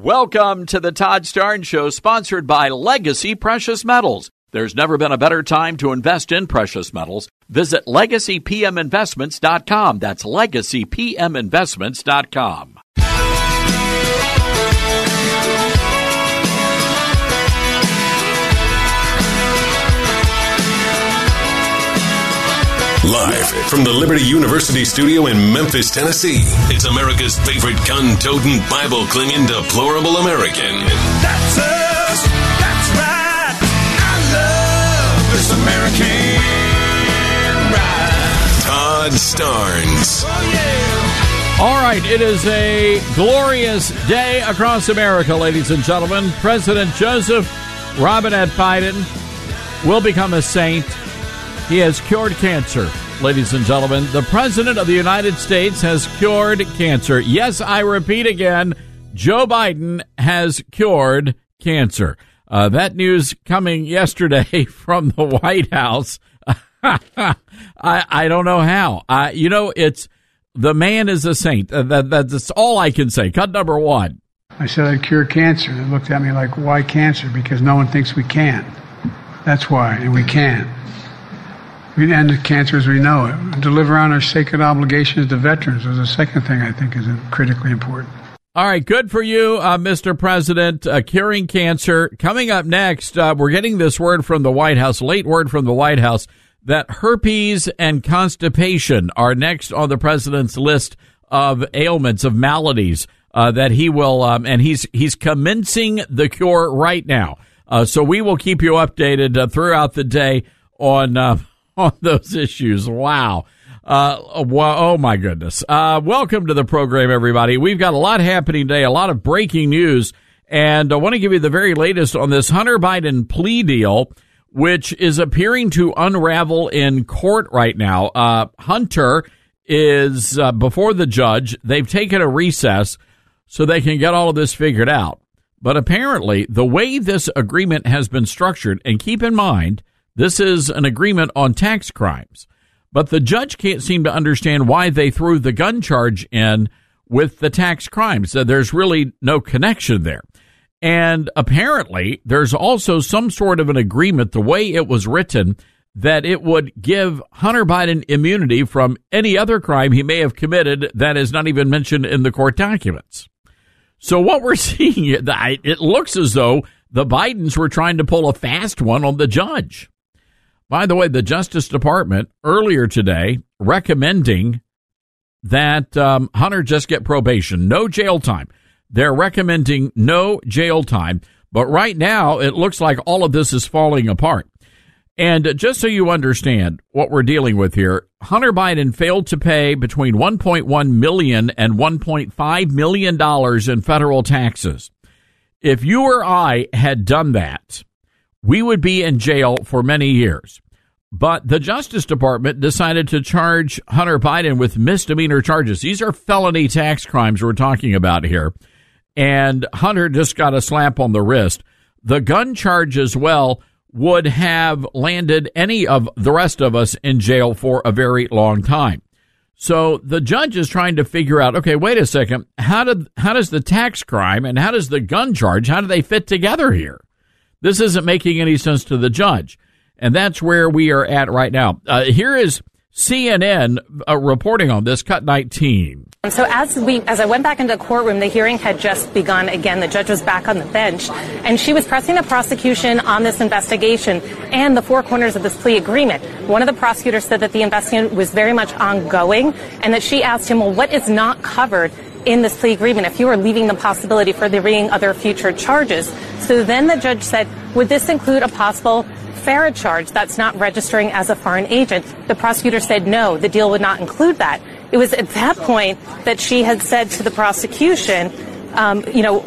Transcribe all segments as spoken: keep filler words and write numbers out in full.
Welcome to the Todd Starnes Show, sponsored by Legacy Precious Metals. There's never been a better time to invest in precious metals. Visit legacy p m investments dot com. That's legacy p m investments dot com. Live from the Liberty University studio in Memphis, Tennessee, it's America's favorite gun-toting, Bible-clinging, deplorable American. That's us. That's right. I love this American ride. Todd Starnes. Oh, yeah. All right, it is a glorious day across America, ladies and gentlemen. President Joseph Robinette Biden will become a saint. He has cured cancer, ladies and gentlemen. The President of the United States has cured cancer. Yes, I repeat again, Joe Biden has cured cancer. Uh, that news coming yesterday from the White House. I, I don't know how. Uh, you know, it's the man is a saint. Uh, that, that's all I can say. Cut number one. I said I'd cure cancer. They looked at me like, why cancer? Because no one thinks we can. That's why, and we can. We end the cancer as we know it. Deliver on our sacred obligations to veterans was the second thing I think is critically important. All right, good for you, uh, Mister President, uh, curing cancer. Coming up next, uh, we're getting this word from the White House, late word from the White House, that herpes and constipation are next on the president's list of ailments, of maladies uh, that he will, um, and he's he's commencing the cure right now. Uh, so we will keep you updated uh, throughout the day on uh, on those issues. Wow. Uh, oh, my goodness. Uh, welcome to the program, everybody. We've got a lot happening today, a lot of breaking news, and I want to give you the very latest on this Hunter Biden plea deal, which is appearing to unravel in court right now. Uh, Hunter is uh, before the judge. They've taken a recess so they can get all of this figured out. But apparently, the way this agreement has been structured, and keep in mind, this is an agreement on tax crimes, but the judge can't seem to understand why they threw the gun charge in with the tax crimes. So there's really no connection there. And apparently, there's also some sort of an agreement, the way it was written, that it would give Hunter Biden immunity from any other crime he may have committed that is not even mentioned in the court documents. So what we're seeing, it looks as though the Bidens were trying to pull a fast one on the judge. By the way, the Justice Department earlier today recommending that um, Hunter just get probation, no jail time. They're recommending no jail time. But right now, it looks like all of this is falling apart. And just so you understand what we're dealing with here, Hunter Biden failed to pay between one point one million dollars and one point five million dollars in federal taxes. If you or I had done that, we would be in jail for many years. But the Justice Department decided to charge Hunter Biden with misdemeanor charges. These are felony tax crimes we're talking about here. And Hunter just got a slap on the wrist. The gun charge as well would have landed any of the rest of us in jail for a very long time. So the judge is trying to figure out, okay, wait a second, how did how does the tax crime and how does the gun charge, how do they fit together here? This isn't making any sense to the judge. And that's where we are at right now. Uh, here is C N N uh, reporting on this, cut nineteen. So as we, as I went back into the courtroom, the hearing had just begun again. The judge was back on the bench, and she was pressing the prosecution on this investigation and the four corners of this plea agreement. One of the prosecutors said that the investigation was very much ongoing, and that she asked him, well, what is not covered in this plea agreement if you are leaving the possibility for there being other future charges? So then the judge said, would this include a possible FARA charge that's not registering as a foreign agent? The prosecutor said no, the deal would not include that. It was at that point that she had said to the prosecution, um, you know,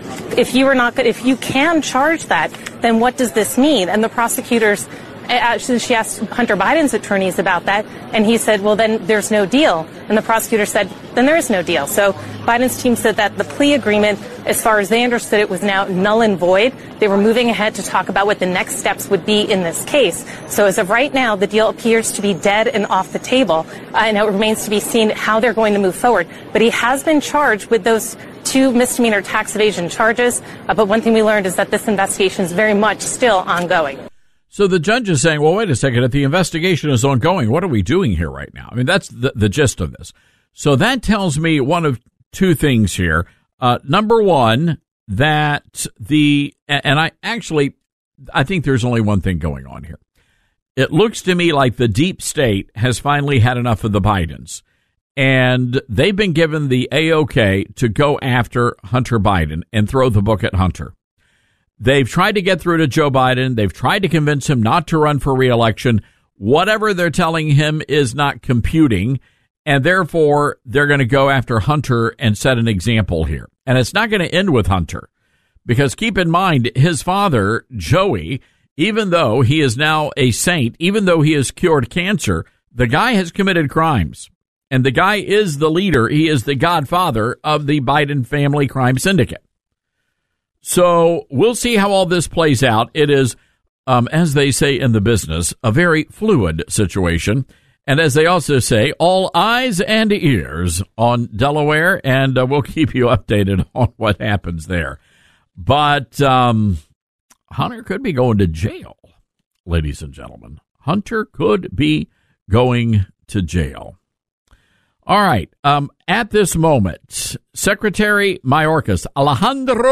if you are not good, if you can charge that, then what does this mean? And the prosecutors, actually, she asked Hunter Biden's attorneys about that, and he said, well, then there's no deal. And the prosecutor said, then there is no deal. So Biden's team said that the plea agreement, as far as they understood it, was now null and void. They were moving ahead to talk about what the next steps would be in this case. So as of right now, the deal appears to be dead and off the table, uh, and it remains to be seen how they're going to move forward. But he has been charged with those two misdemeanor tax evasion charges. Uh, but one thing we learned is that this investigation is very much still ongoing. So the judge is saying, well, wait a second, if the investigation is ongoing, what are we doing here right now? I mean, that's the, the gist of this. So that tells me one of two things here. Uh, number one, that the, and I actually, I think there's only one thing going on here. It looks to me like the deep state has finally had enough of the Bidens, and they've been given the A-OK to go after Hunter Biden and throw the book at Hunter. They've tried to get through to Joe Biden. They've tried to convince him not to run for re-election. Whatever they're telling him is not computing, and therefore they're going to go after Hunter and set an example here. And it's not going to end with Hunter, because keep in mind, his father, Joey, even though he is now a saint, even though he has cured cancer, the guy has committed crimes. And the guy is the leader. He is the godfather of the Biden family crime syndicate. So we'll see how all this plays out. It is, um, as they say in the business, a very fluid situation. And as they also say, all eyes and ears on Delaware, and uh, we'll keep you updated on what happens there. But um, Hunter could be going to jail, ladies and gentlemen. Hunter could be going to jail. All right. Um, at this moment, Secretary Mayorkas, Alejandro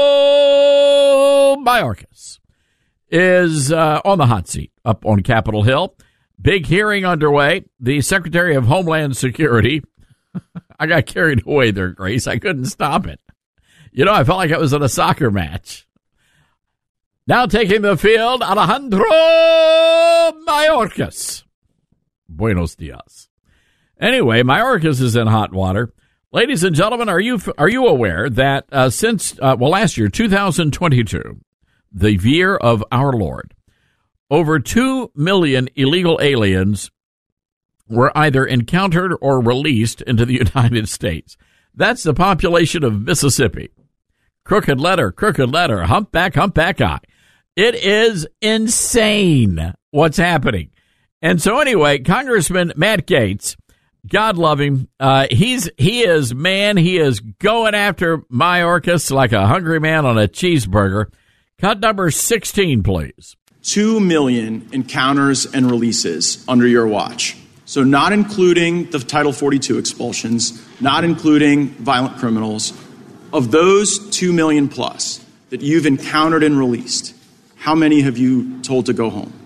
Mayorkas, is uh, on the hot seat up on Capitol Hill. Big hearing underway. The Secretary of Homeland Security, I got carried away there, Grace. I couldn't stop it. You know, I felt like I was in a soccer match. Now taking the field, Alejandro Mayorkas. Buenos dias. Anyway, Mayorkas is in hot water. Ladies and gentlemen, are you are you aware that uh, since, uh, well, last year, two thousand twenty-two, the year of our Lord, over two million illegal aliens were either encountered or released into the United States. That's the population of Mississippi. Crooked letter, crooked letter, humpback, humpback eye. It is insane what's happening. And so anyway, Congressman Matt Gaetz, God love him, uh, he's he is, man, he is going after Mayorkas like a hungry man on a cheeseburger. Cut number sixteen, please. Two million encounters and releases under your watch. So not including the Title forty-two expulsions, not including violent criminals. Of those two million plus that you've encountered and released, how many have you told to go home?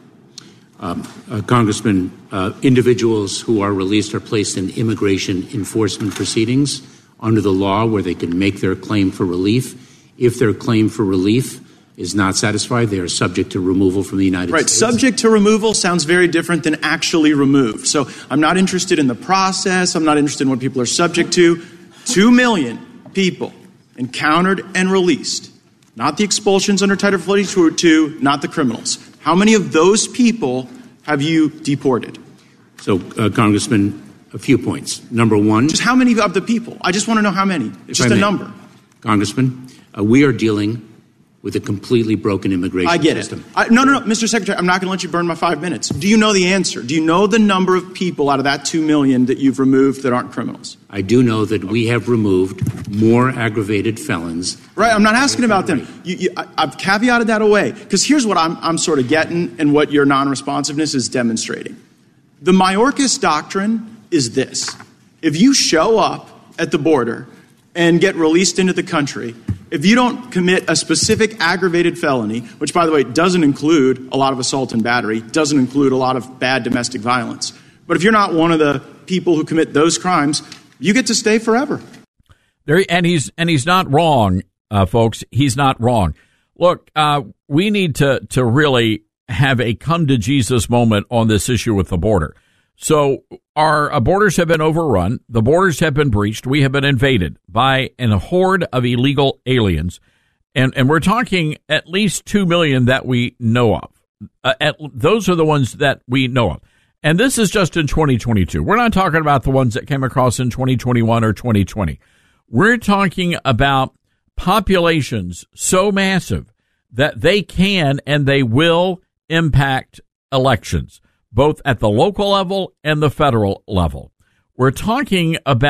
Um, uh, Congressman, uh, individuals who are released are placed in immigration enforcement proceedings under the law where they can make their claim for relief. If their claim for relief is not satisfied, they are subject to removal from the United right. States. Right. Subject to removal sounds very different than actually removed. So I'm not interested in the process. I'm not interested in what people are subject to. Two million people encountered and released. Not the expulsions under Title forty-two, not the criminals. How many of those people have you deported? So, uh, Congressman, a few points. Number one. Just how many of the people? I just want to know how many. Just a number. Congressman, uh, we are dealing with a completely broken immigration I get system. it. I, no, no, no, Mister Secretary, I'm not going to let you burn my five minutes. Do you know the answer? Do you know the number of people out of that two million that you've removed that aren't criminals? I do know that we have removed more aggravated felons. Right, I'm not asking about them. You, you, I, I've caveated that away, because here's what I'm, I'm sort of getting and what your non-responsiveness is demonstrating. The Mayorkas doctrine is this. If you show up at the border and get released into the country, if you don't commit a specific aggravated felony, which, by the way, doesn't include a lot of assault and battery, doesn't include a lot of bad domestic violence, but if you're not one of the people who commit those crimes, you get to stay forever. There, and he's and he's not wrong, uh, folks. He's not wrong. Look, uh, we need to to really have a come to Jesus moment on this issue with the border. So our uh, borders have been overrun. The borders have been breached. We have been invaded by an horde of illegal aliens. And, and we're talking at least two million that we know of. Uh, at, those are the ones that we know of. And this is just in twenty twenty-two. We're not talking about the ones that came across in twenty twenty-one or twenty twenty. We're talking about populations so massive that they can and they will impact elections, both at the local level and the federal level. We're talking about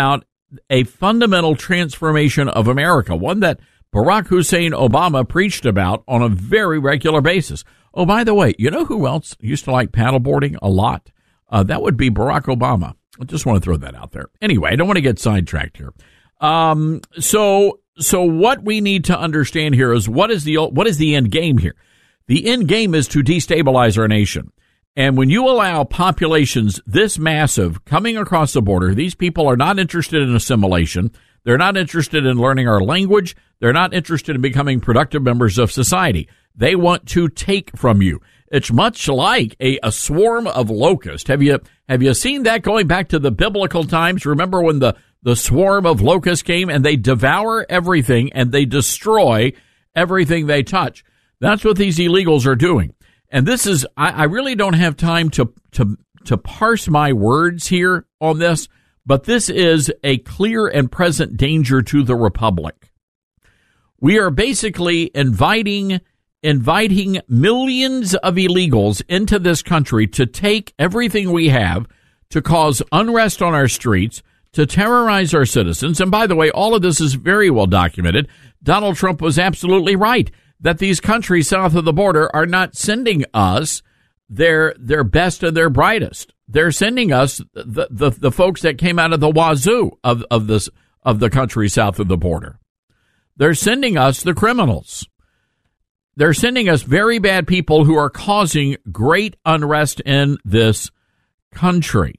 a fundamental transformation of America, one that Barack Hussein Obama preached about on a very regular basis. Oh, by the way, you know who else used to like paddleboarding a lot? Uh, that would be Barack Obama. I just want to throw that out there. Anyway, I don't want to get sidetracked here. Um, so, so what we need to understand here is what is the what is the end game here? The end game is to destabilize our nation. And when you allow populations this massive coming across the border, these people are not interested in assimilation. They're not interested in learning our language. They're not interested in becoming productive members of society. They want to take from you. It's much like a, a swarm of locusts. Have you have you seen that going back to the biblical times? Remember when the, the swarm of locusts came and they devour everything and they destroy everything they touch? That's what these illegals are doing. And this is, I, I really don't have time to, to, to parse my words here on this, but this is a clear and present danger to the republic. We are basically inviting, inviting millions of illegals into this country to take everything we have, to cause unrest on our streets, to terrorize our citizens. And by the way, all of this is very well documented. Donald Trump was absolutely right that these countries south of the border are not sending us their their best and their brightest. They're sending us the the, the folks that came out of the wazoo of, of this of the country south of the border. They're sending us the criminals. They're sending us very bad people who are causing great unrest in this country.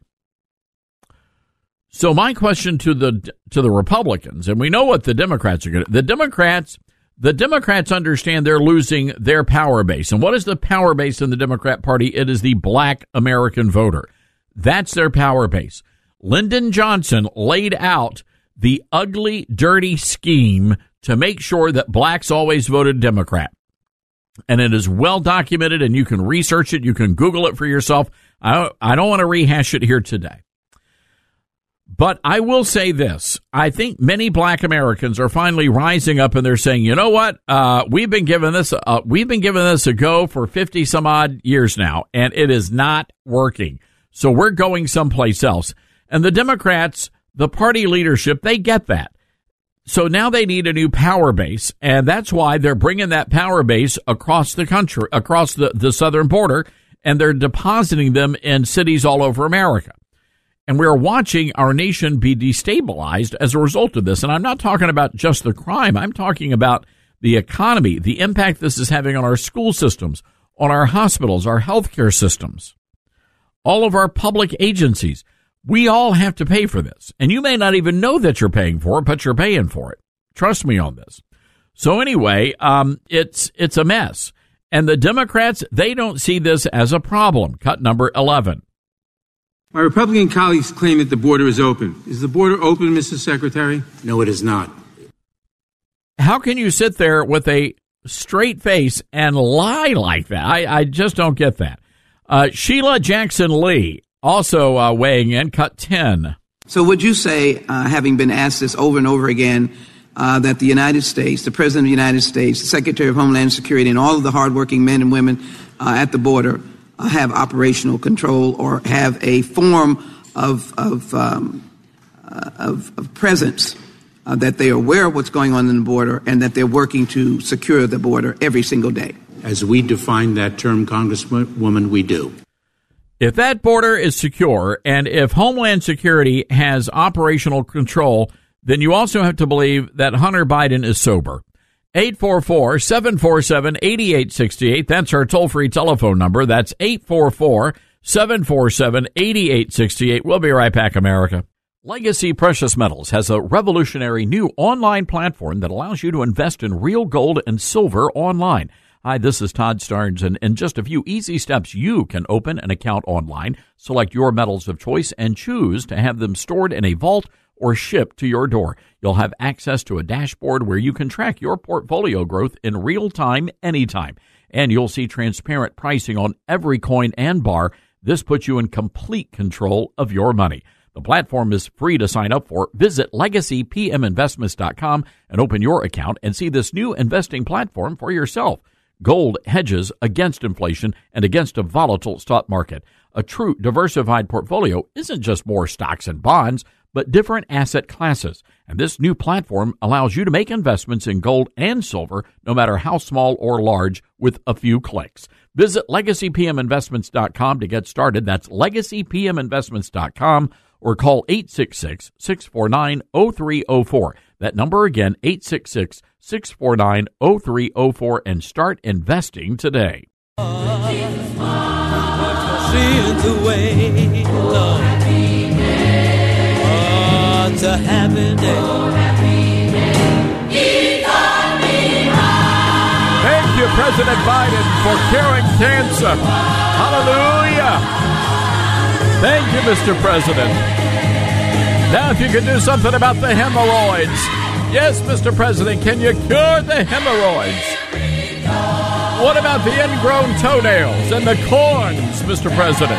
So my question to the to the Republicans, and we know what the Democrats are going to, the Democrats The Democrats understand they're losing their power base. And what is the power base in the Democrat Party? It is the black American voter. That's their power base. Lyndon Johnson laid out the ugly, dirty scheme to make sure that blacks always voted Democrat. And it is well documented, and you can research it. You can Google it for yourself. I don't, I don't want to rehash it here today. But I will say this. I think many black Americans are finally rising up and they're saying, you know what? Uh, we've been giving this, uh, we've been giving this a go for fifty some odd years now, and it is not working. So we're going someplace else. And the Democrats, the party leadership, they get that. So now they need a new power base. And that's why they're bringing that power base across the country, across the, the southern border, and they're depositing them in cities all over America. And we're watching our nation be destabilized as a result of this. And I'm not talking about just the crime. I'm talking about the economy, the impact this is having on our school systems, on our hospitals, our healthcare systems, all of our public agencies. We all have to pay for this. And you may not even know that you're paying for it, but you're paying for it. Trust me on this. So anyway, um, it's it's a mess. And the Democrats, they don't see this as a problem. Cut number eleven. My Republican colleagues claim that the border is open. Is the border open, Mister Secretary? No, it is not. How can you sit there with a straight face and lie like that? I, I just don't get that. Uh, Sheila Jackson Lee also uh, weighing in, cut ten. So would you say, uh, having been asked this over and over again, uh, that the United States, the President of the United States, the Secretary of Homeland Security, and all of the hardworking men and women uh, at the border have operational control or have a form of of um, uh, of, of presence, uh, that they are aware of what's going on in the border and that they're working to secure the border every single day? As we define that term, Congresswoman, we do. If that border is secure and if Homeland Security has operational control, then you also have to believe that Hunter Biden is sober. eight four four, seven four seven, eight eight six eight. That's our toll-free telephone number. That's eight four four, seven four seven, eight eight six eight. We'll be right back, America. Legacy Precious Metals has a revolutionary new online platform that allows you to invest in real gold and silver online. Hi, this is Todd Starnes, and in just a few easy steps, you can open an account online, select your metals of choice, and choose to have them stored in a vault or shipped to your door. You'll have access to a dashboard where you can track your portfolio growth in real time, anytime. And you'll see transparent pricing on every coin and bar. This puts you in complete control of your money. The platform is free to sign up for. Visit legacy p m investments dot com and open your account and see this new investing platform for yourself. Gold hedges against inflation and against a volatile stock market. A true diversified portfolio isn't just more stocks and bonds, but different asset classes. And this new platform allows you to make investments in gold and silver, no matter how small or large, with a few clicks. Visit legacy p m investments dot com to get started. That's legacy p m investments dot com, or call eight six six, six four nine, zero three zero four. That number again, eight six six, six four nine, zero three zero four, and start investing today. Sins away, Lord. Oh, it's a happy day. Thank you, President Biden, for curing cancer. Hallelujah. Thank you, Mister President. Now, if you could do something about the hemorrhoids. Yes, Mister President, can you cure the hemorrhoids? What about the ingrown toenails and the corns, Mister President?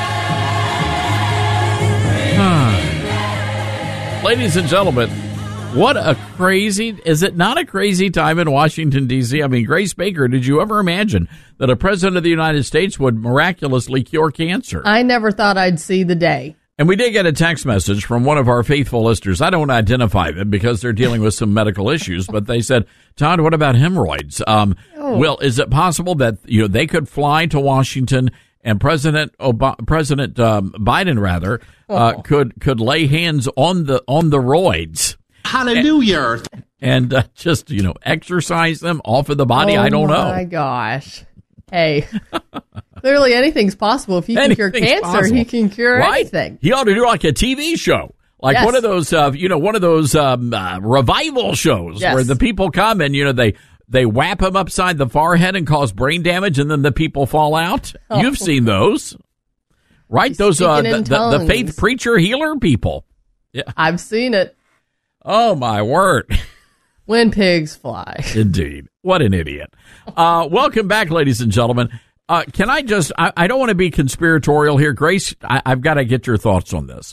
Ladies and gentlemen, what a crazy, is it not a crazy time in Washington, D C? I mean, Grace Baker, did you ever imagine that a president of the United States would miraculously cure cancer? I never thought I'd see the day. And we did get a text message from one of our faithful listeners. I don't identify them because they're dealing with some medical issues, but they said, Todd, what about hemorrhoids? Um, oh. Well, is it possible that, you know, they could fly to Washington and President Ob- President um, Biden, rather, uh, oh. could could lay hands on the on the roids? Hallelujah. And, and uh, just, you know, exercise them off of the body. Oh, I don't know. Oh, my gosh. Hey, clearly anything's possible. If he can cure cancer, possible. He can cure right? anything. He ought to do like a T V show. Like yes. one of those, uh, you know, one of those um, uh, revival shows yes. where the people come and, you know, they, they whap him upside the forehead and cause brain damage, and then the people fall out. Oh. You've seen those, right? He's those uh, the, the, the faith preacher healer people. Yeah, I've seen it. Oh, my word. When pigs fly. Indeed. What an idiot. Uh, welcome back, ladies and gentlemen. Uh, can I just, I, I don't want to be conspiratorial here. Grace, I, I've got to get your thoughts on this.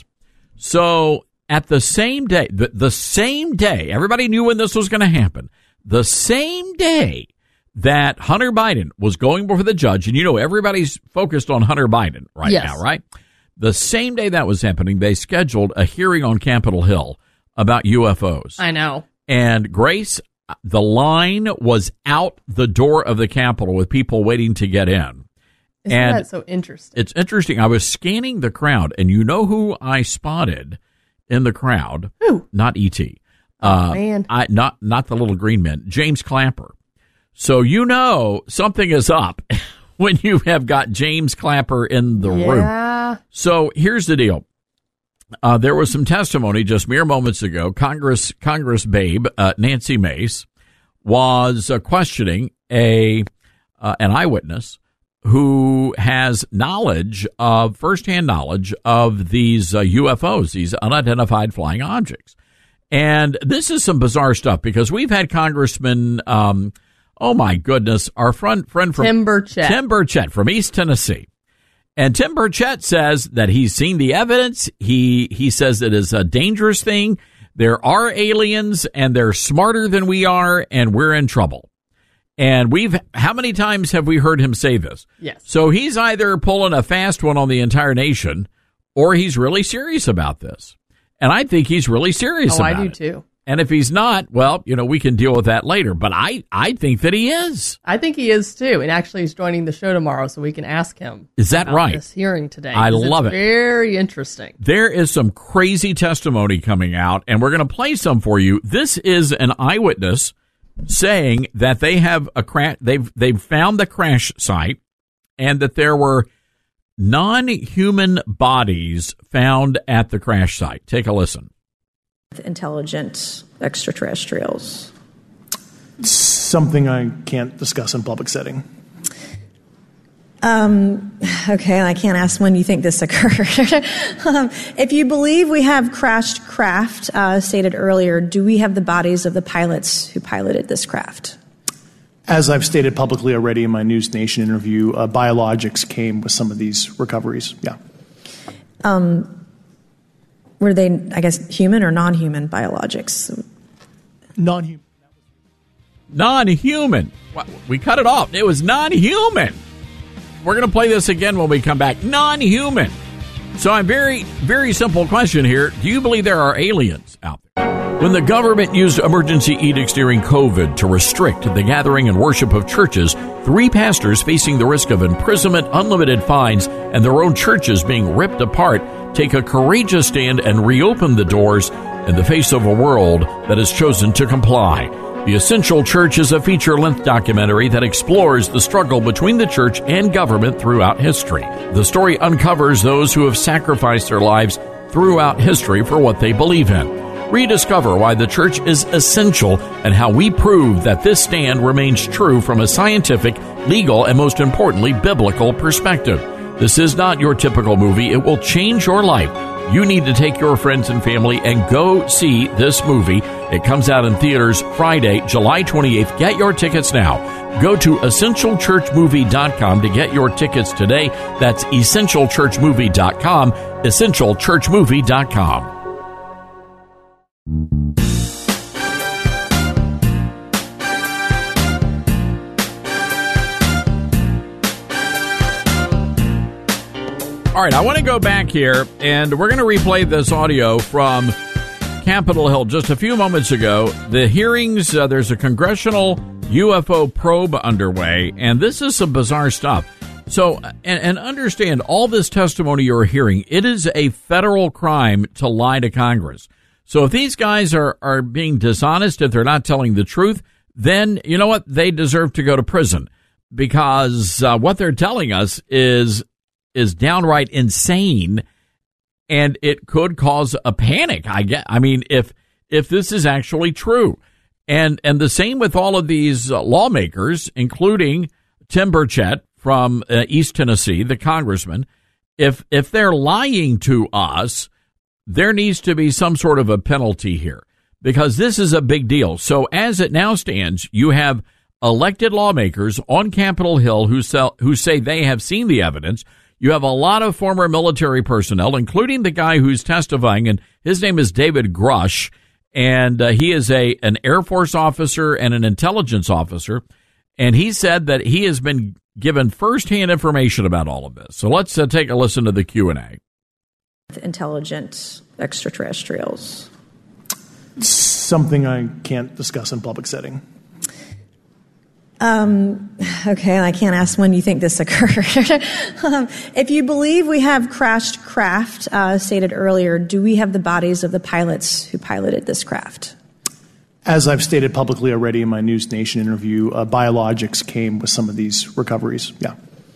So at the same day, the, the same day, everybody knew when this was going to happen. The same day that Hunter Biden was going before the judge, and you know, everybody's focused on Hunter Biden right yes. now, right? The same day that was happening, they scheduled a hearing on Capitol Hill about U F Os. I know. And Grace, the line was out the door of the Capitol with people waiting to get in. Isn't and that so interesting? It's interesting. I was scanning the crowd, and you know who I spotted in the crowd? Who? Not E T Oh, uh, man. I, not, not the little green man, James Clapper. So you know something is up when you have got James Clapper in the yeah. room. So here's the deal. Uh, there was some testimony just mere moments ago. Congress, Congress babe, uh, Nancy Mace was uh, questioning a, uh, an eyewitness who has knowledge of, firsthand knowledge of these uh, U F Os, these unidentified flying objects. And this is some bizarre stuff because we've had Congressman, um, oh my goodness, our friend, friend from Tim Burchett. Tim Burchett from East Tennessee. And Tim Burchett says that he's seen the evidence. He he says it is a dangerous thing. There are aliens, and they're smarter than we are, and we're in trouble. And we've how many times have we heard him say this? Yes. So he's either pulling a fast one on the entire nation, or he's really serious about this. And I think he's really serious oh, about it. I do too. And if he's not, well, you know, we can deal with that later. But I, I think that he is. I think he is, too. And actually, he's joining the show tomorrow, so we can ask him. Is that about right? This hearing today. I love it's it. Very interesting. There is some crazy testimony coming out, and we're going to play some for you. This is an eyewitness saying that they have a crash. They've they've found the crash site, and that there were non-human bodies found at the crash site. Take a listen. Intelligent extraterrestrials. Something I can't discuss in public setting. Um, okay, I can't ask when you think this occurred. um, if you believe we have crashed craft, uh, stated earlier, do we have the bodies of the pilots who piloted this craft? As I've stated publicly already in my News Nation interview, uh, biologics came with some of these recoveries. Yeah. Um, were they, I guess, human or non-human biologics? Non-human. Non-human. We cut it off. It was non-human. We're going to play this again when we come back. Non-human. So a very, very simple question here. Do you believe there are aliens out there? When the government used emergency edicts during COVID to restrict the gathering and worship of churches, three pastors facing the risk of imprisonment, unlimited fines, and their own churches being ripped apart take a courageous stand and reopen the doors in the face of a world that has chosen to comply. The Essential Church is a feature-length documentary that explores the struggle between the church and government throughout history. The story uncovers those who have sacrificed their lives throughout history for what they believe in. Rediscover why the church is essential and how we prove that this stand remains true from a scientific, legal, and most importantly, biblical perspective. This is not your typical movie. It will change your life. You need to take your friends and family and go see this movie. It comes out in theaters Friday, July twenty-eighth. Get your tickets now. Go to essential church movie dot com to get your tickets today. That's essential church movie dot com, essential church movie dot com. All right, I want to go back here, and we're going to replay this audio from Capitol Hill just a few moments ago. The hearings, uh, there's a congressional U F O probe underway, and this is some bizarre stuff. So, and, and understand, all this testimony you're hearing, it is a federal crime to lie to Congress. So if these guys are, are being dishonest, if they're not telling the truth, then, you know what, they deserve to go to prison, because uh, what they're telling us is is downright insane, and it could cause a panic. I get. I mean, if if this is actually true, and and the same with all of these uh, lawmakers, including Tim Burchett from uh, East Tennessee, the congressman. If if they're lying to us, there needs to be some sort of a penalty here, because this is a big deal. So as it now stands, you have elected lawmakers on Capitol Hill who sell, who say they have seen the evidence. You have a lot of former military personnel, including the guy who's testifying, and his name is David Grush, and uh, he is a an Air Force officer and an intelligence officer, and he said that he has been given firsthand information about all of this. So let's uh, take a listen to the Q and A. Intelligent extraterrestrials. Something I can't discuss in public setting. Um, okay, I can't ask when you think this occurred. um, if you believe we have crashed craft, uh, stated earlier, do we have the bodies of the pilots who piloted this craft? As I've stated publicly already in my News Nation interview, uh, biologics came with some of these recoveries. Yeah.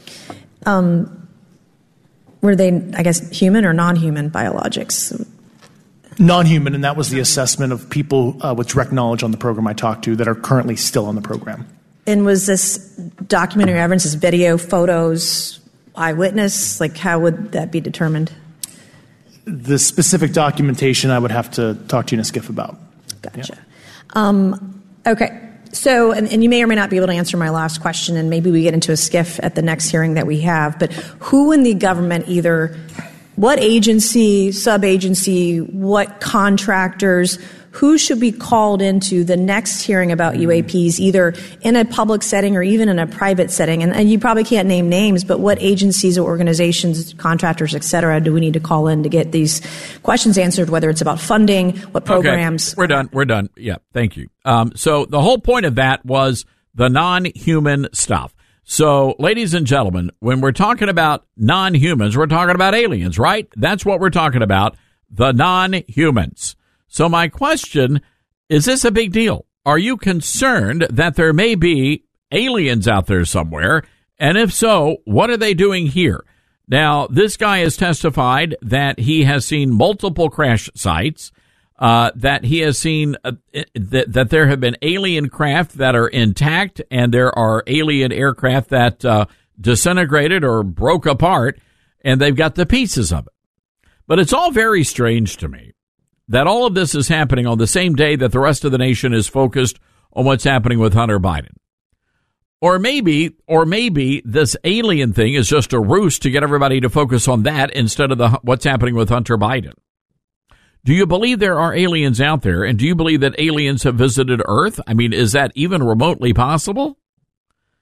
Um, were they, I guess, human or non-human biologics? Non-human, and that was the assessment of people uh, with direct knowledge on the program I talked to that are currently still on the program. And was this documentary evidence, this video, photos, eyewitness? Like, how would that be determined? The specific documentation I would have to talk to you in a skiff about. Gotcha. Yeah. Um, okay. So, and, and you may or may not be able to answer my last question, and maybe we get into a skiff at the next hearing that we have, but who in the government, either what agency, sub-agency, what contractors, who should be called into the next hearing about U A Ps, either in a public setting or even in a private setting? And, and you probably can't name names, but what agencies or organizations, contractors, et cetera, do we need to call in to get these questions answered, whether it's about funding, what programs? Okay, we're done. We're done. Yeah, thank you. Um, so the whole point of that was the non-human stuff. So, ladies and gentlemen, when we're talking about non-humans, we're talking about aliens, right? That's what we're talking about, the non-humans. So my question, is this a big deal? Are you concerned that there may be aliens out there somewhere? And if so, what are they doing here? Now, this guy has testified that he has seen multiple crash sites, uh, that he has seen uh, that, that there have been alien craft that are intact, and there are alien aircraft that uh, disintegrated or broke apart, and they've got the pieces of it. But it's all very strange to me that all of this is happening on the same day that the rest of the nation is focused on what's happening with Hunter Biden. Or maybe, or maybe this alien thing is just a ruse to get everybody to focus on that instead of the what's happening with Hunter Biden. Do you believe there are aliens out there, and do you believe that aliens have visited Earth? I mean, is that even remotely possible?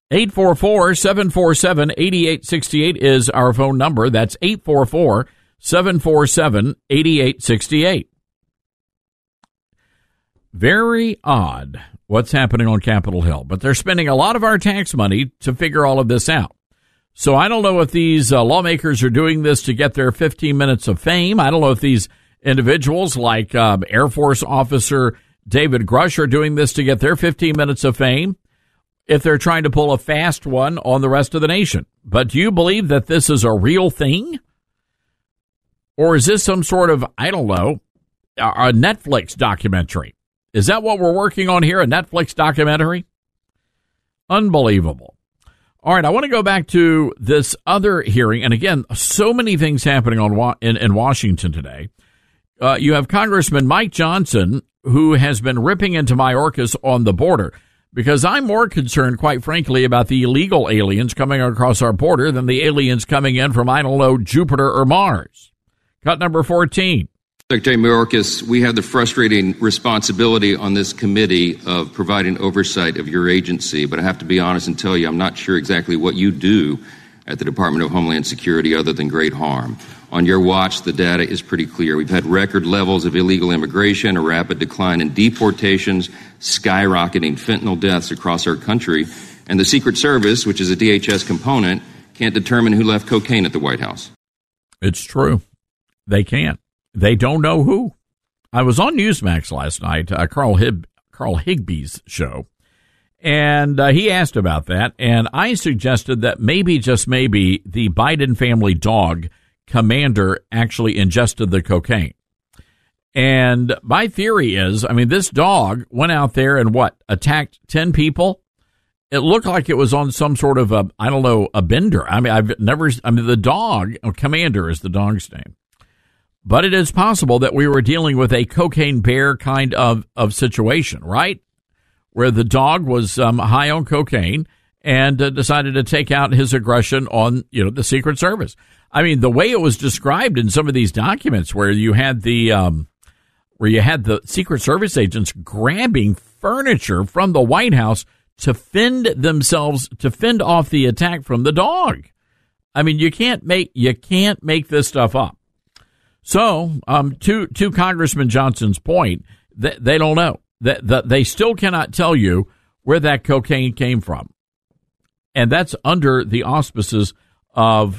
eight four four, seven four seven, eight eight six eight is our phone number. That's eight four four, seven four seven, eight eight six eight. Very odd what's happening on Capitol Hill, but they're spending a lot of our tax money to figure all of this out. So I don't know if these uh, lawmakers are doing this to get their fifteen minutes of fame. I don't know if these individuals like um, Air Force Officer David Grush are doing this to get their fifteen minutes of fame, if they're trying to pull a fast one on the rest of the nation. But do you believe that this is a real thing? Or is this some sort of, I don't know, a Netflix documentary? Is that what we're working on here, a Netflix documentary? Unbelievable. All right, I want to go back to this other hearing. And again, so many things happening on in, in Washington today. Uh, you have Congressman Mike Johnson, who has been ripping into Mayorkas on the border, because I'm more concerned, quite frankly, about the illegal aliens coming across our border than the aliens coming in from, I don't know, Jupiter or Mars. Cut number fourteen. Secretary Mayorkas, we have the frustrating responsibility on this committee of providing oversight of your agency, but I have to be honest and tell you I'm not sure exactly what you do at the Department of Homeland Security other than great harm. On your watch, the data is pretty clear. We've had record levels of illegal immigration, a rapid decline in deportations, skyrocketing fentanyl deaths across our country, and the Secret Service, which is a D H S component, can't determine who left cocaine at the White House. It's true. They can't. They don't know who. I was on Newsmax last night, uh, Carl, Hib- Carl Higby's show, and uh, he asked about that, and I suggested that maybe, just maybe, the Biden family dog, Commander, actually ingested the cocaine. And my theory is, I mean, this dog went out there and what, attacked ten people? It looked like it was on some sort of a, I don't know, a bender. I mean, I've never, I mean, the dog, oh, Commander is the dog's name. But it is possible that we were dealing with a cocaine bear kind of, of situation, right? Where the dog was um, high on cocaine and uh, decided to take out his aggression on, you know, the Secret Service. I mean, the way it was described in some of these documents, where you had the um, where you had the Secret Service agents grabbing furniture from the White House to fend themselves, to fend off the attack from the dog. I mean, you can't make you can't make this stuff up. So, um, to to Congressman Johnson's point, they, they don't know. That the, they still cannot tell you where that cocaine came from, and that's under the auspices of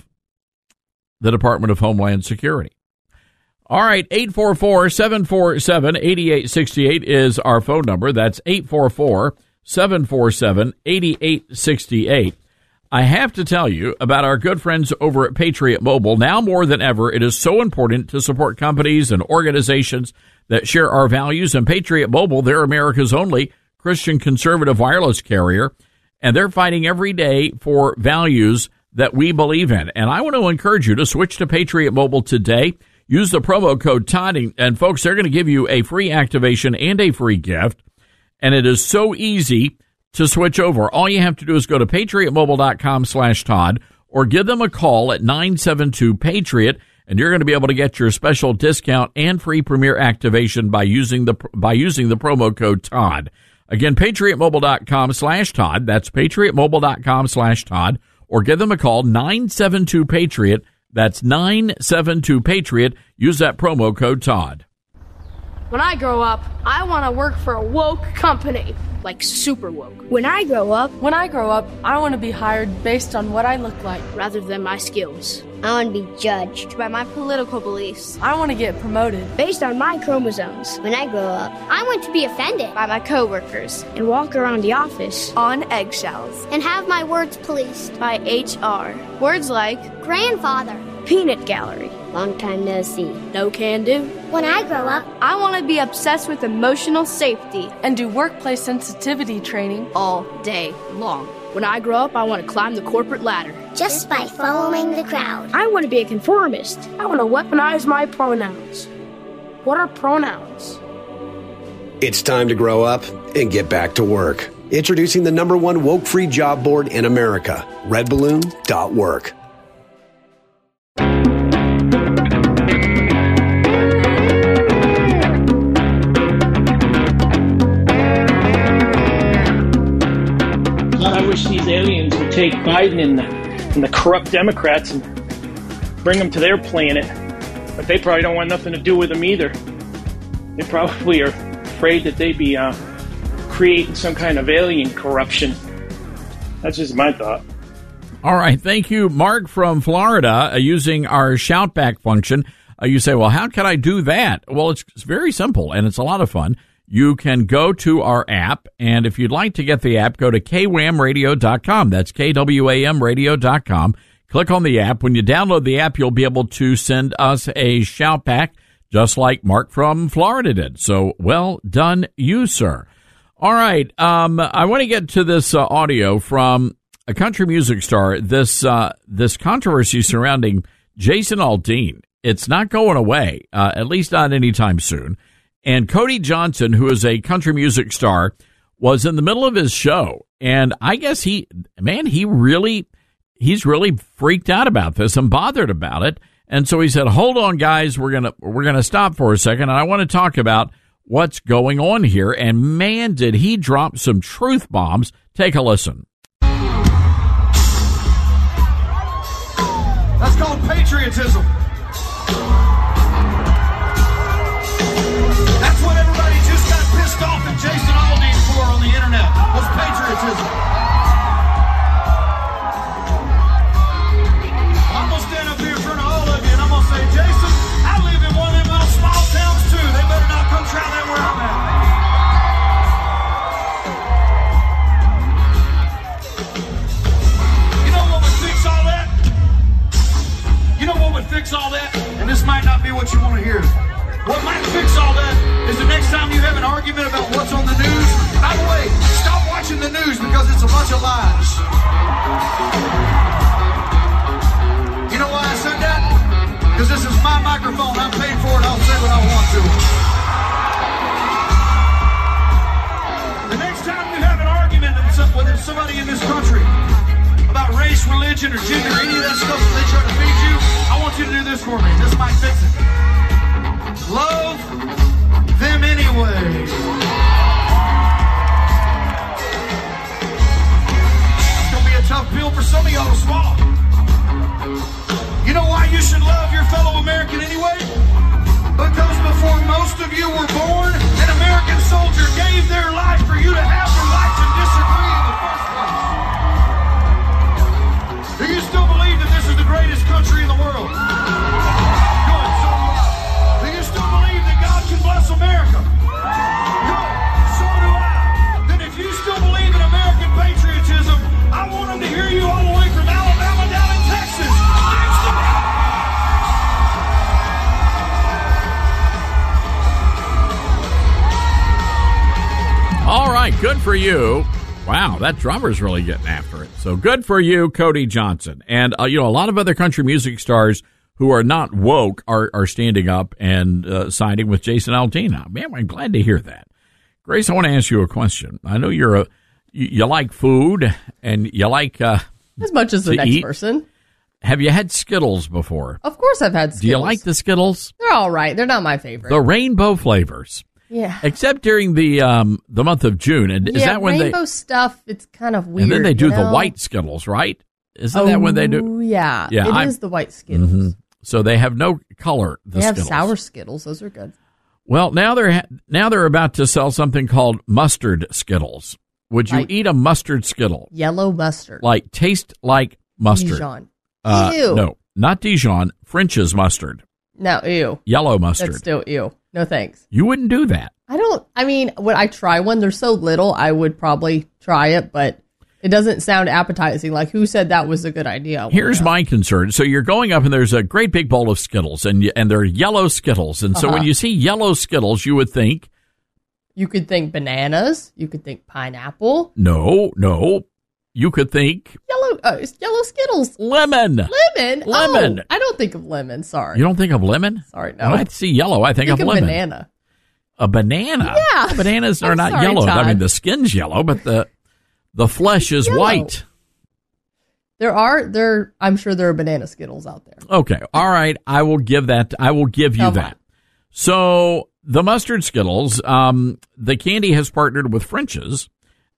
the Department of Homeland Security. All right, eight four four, seven four seven, eight eight six eight is our phone number. That's eight four four, seven four seven, eight eight six eight. I have to tell you about our good friends over at Patriot Mobile. Now more than ever, it is so important to support companies and organizations that share our values. And Patriot Mobile, they're America's only Christian conservative wireless carrier, and they're fighting every day for values that we believe in. And I want to encourage you to switch to Patriot Mobile today. Use the promo code Todd, and folks, they're going to give you a free activation and a free gift. And it is so easy to switch over. All you have to do is go to patriotmobile.com slash Todd or give them a call at nine seven two Patriot, and you're going to be able to get your special discount and free premier activation by using the by using the promo code Todd. Again, patriotmobile.com slash Todd. That's patriotmobile.com slash Todd. Or give them a call, nine seven two Patriot. That's nine seven two Patriot. Use that promo code Todd. When I grow up, I want to work for a woke company, like super woke. When I grow up, when I grow up, I want to be hired based on what I look like rather than my skills. I want to be judged by my political beliefs. I want to get promoted based on my chromosomes. When I grow up, I want to be offended by my coworkers and walk around the office on eggshells and have my words policed by H R. Words like grandfather, peanut gallery, long time no see, no can do. When I grow up, I want to be obsessed with emotional safety and do workplace sensitivity training all day long. When I grow up, I want to climb the corporate ladder just by following the crowd. I want to be a conformist. I want to weaponize my pronouns. What are pronouns? It's time to grow up and get back to work. Introducing the number one woke-free job board in America, red balloon dot work. I wish these aliens would take Biden and the, and the corrupt Democrats and bring them to their planet. But they probably don't want nothing to do with them either. They probably are afraid that they'd be uh, creating some kind of alien corruption. That's just my thought. All right. Thank you, Mark from Florida, uh, using our shoutback function. Uh, you say, well, how can I do that? Well, it's, it's very simple, and it's a lot of fun. You can go to our app, and if you'd like to get the app, go to K W A M radio dot com. That's K W A M radio dot com. Click on the app. When you download the app, you'll be able to send us a shoutback, just like Mark from Florida did. So, well done, you, sir. All right. Um, I want to get to this uh, audio from a country music star. This uh, this controversy surrounding Jason Aldean. It's not going away, uh, at least not anytime soon. And Cody Johnson, who is a country music star, was in the middle of his show. And I guess he, man, he really, he's really freaked out about this and bothered about it. And so he said, hold on, guys, we're going to, we're going to stop for a second. And I want to talk about what's going on here. And man, did he drop some truth bombs. Take a listen. That's called patriotism. That's what everybody just got pissed off at Jason Aldean for on the internet, was patriotism. I'm going to stand up here in front of all of you and I'm going to say, Jason, I live in one of them little small towns too. They better not come try that where I'm at. You know what would fix all that? You know what would fix all that? And this might not be what you want to hear. What might fix all that is the next time you have an argument about what's on the news. By the way, stop watching the news because it's a bunch of lies. You know why I said that? Because this is my microphone. I'm paid for it. I'll say what I want to. The next time you have an argument with somebody in this country about race, religion, or gender, or any of that stuff that they try to feed you, I want you to do this for me. This might fix it. Love them anyway. It's going to be a tough pill for some of y'all to swallow. You know why you should love your fellow American anyway? Because before most of you were born, an American soldier gave their life for you to have the right to disagree in the first place. Do you still believe that this is the greatest country in the world? Good, so do I. Do you still believe that God can bless America? Good, so do I. Then if you still believe in American patriotism, I want them to hear you all the way from Alabama down in Texas. Next to me. All right, good for you. Wow, that drummer's really getting after it. So good for you, Cody Johnson. And, uh, you know, a lot of other country music stars who are not woke are, are standing up and uh, siding with Jason Aldean. Man, I'm glad to hear that. Grace, I want to ask you a question. I know you're a, you, you like food and you like uh, as much as the next eat. person. Have you had Skittles before? Of course I've had Skittles. Do you like the Skittles? They're all right. They're not my favorite. The rainbow flavors. Yeah. Except during the um the month of June. And yeah, is that when rainbow they stuff, it's kind of weird. And then they do you know? the white Skittles, right? Isn't oh, that when they do? Yeah. Yeah. It I'm, is the white Skittles. Mm-hmm. So they have no color, the they have Skittles. sour Skittles. Those are good. Well, now they're ha- now they're about to sell something called mustard Skittles. Would you Like- eat a mustard Skittle? Yellow mustard. Like taste like mustard? Dijon. Uh, Ew. No, not Dijon. French's mustard. No, ew. Yellow mustard. That's still ew. No thanks. You wouldn't do that. I don't, I mean, when I try one, they're so little, I would probably try it, but it doesn't sound appetizing. Like, who said that was a good idea? Here's my concern. So you're going up and there's a great big bowl of Skittles, and you, and they're yellow Skittles. And so Uh-huh. when you see yellow Skittles, you would think, You could think bananas. You could think pineapple. no, no. You could think Yellow, uh, it's yellow Skittles. lemon. Lemon. Lemon. Oh, I don't think of lemon. Sorry. You don't think of lemon? Sorry, no. When I see yellow, I think, Think of of lemon. banana. A banana? Yeah. Bananas are I'm not sorry, yellow. I Todd. mean, the skin's yellow, but the the flesh is yellow. white. There are there. I'm sure there are banana Skittles out there. Okay. All right. I will give that. I will give you Come that. on. So the mustard Skittles, um, the candy has partnered with French's,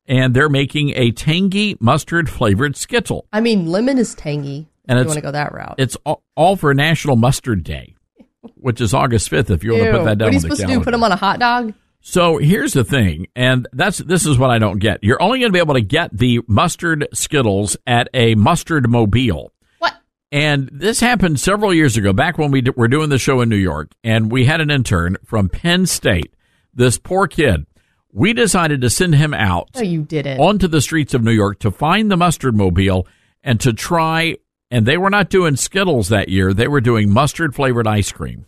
and they're making a tangy mustard-flavored Skittle. I mean, lemon is tangy, if And you it's- want to go that route. It's all, all for National Mustard Day, which is August fifth, if you want to put that down What are you on the supposed to calendar. do, put them on a hot dog? So here's the thing, and that's this is what I don't get. You're only going to be able to get the mustard Skittles at a mustard mobile. What? And this happened several years ago, back when we d- were doing the show in New York, and we had an intern from Penn State. This poor kid. We decided to send him out No, you didn't. onto the streets of New York to find the mustard mobile and to try. And they were not doing Skittles that year; they were doing mustard flavored ice cream.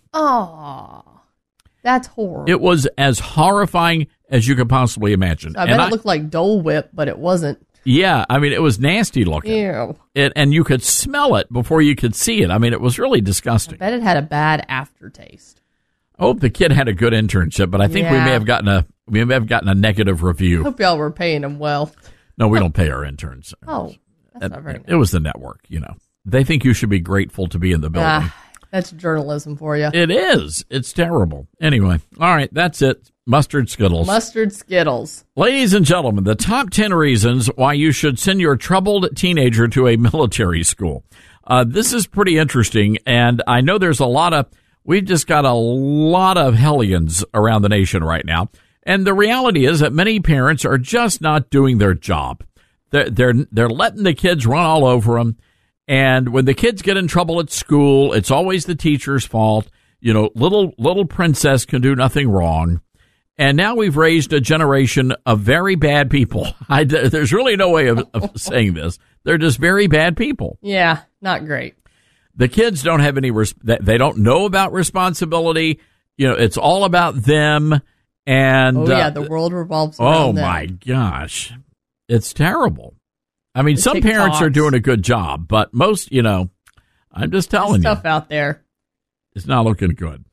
Oh, that's horrible. It was as horrifying as you could possibly imagine. I bet And it looked like Dole Whip, but it wasn't. Yeah, I mean, it was nasty looking. Ew. It, and you could smell it before you could see it. I mean, it was really disgusting. I bet it had a bad aftertaste. I hope the kid had a good internship, but I think we Yeah. may have gotten a we may have gotten a negative I review. hope y'all were paying him well. No, we don't pay our interns. Oh, that's not very nice. It was the network, you know. They think you should be grateful to be in the building. Ah, that's journalism for you. It is. It's terrible. Anyway, all right, that's it. Mustard Skittles. Mustard Skittles. Ladies and gentlemen, the top ten reasons why you should send your troubled teenager to a military school. Uh, this is pretty interesting, and I know there's a lot of, we've just got a lot of hellions around the nation right now. And the reality is that many parents are just not doing their job. They're, they're, they're letting the kids run all over them. And when the kids get in trouble at school, it's always the teacher's fault. You know, little, little princess can do nothing wrong. And now we've raised a generation of very bad people. I, there's really no way of, of saying this. They're just very bad people. Yeah, not great. The kids don't have any, res- they don't know about responsibility. You know, it's all about them. And Oh, yeah, uh, the world revolves around oh them. my gosh, it's terrible. I mean, The some parents are TikToks. doing a good job, but most, you know, I'm just telling There's you, stuff out there. it's not looking good.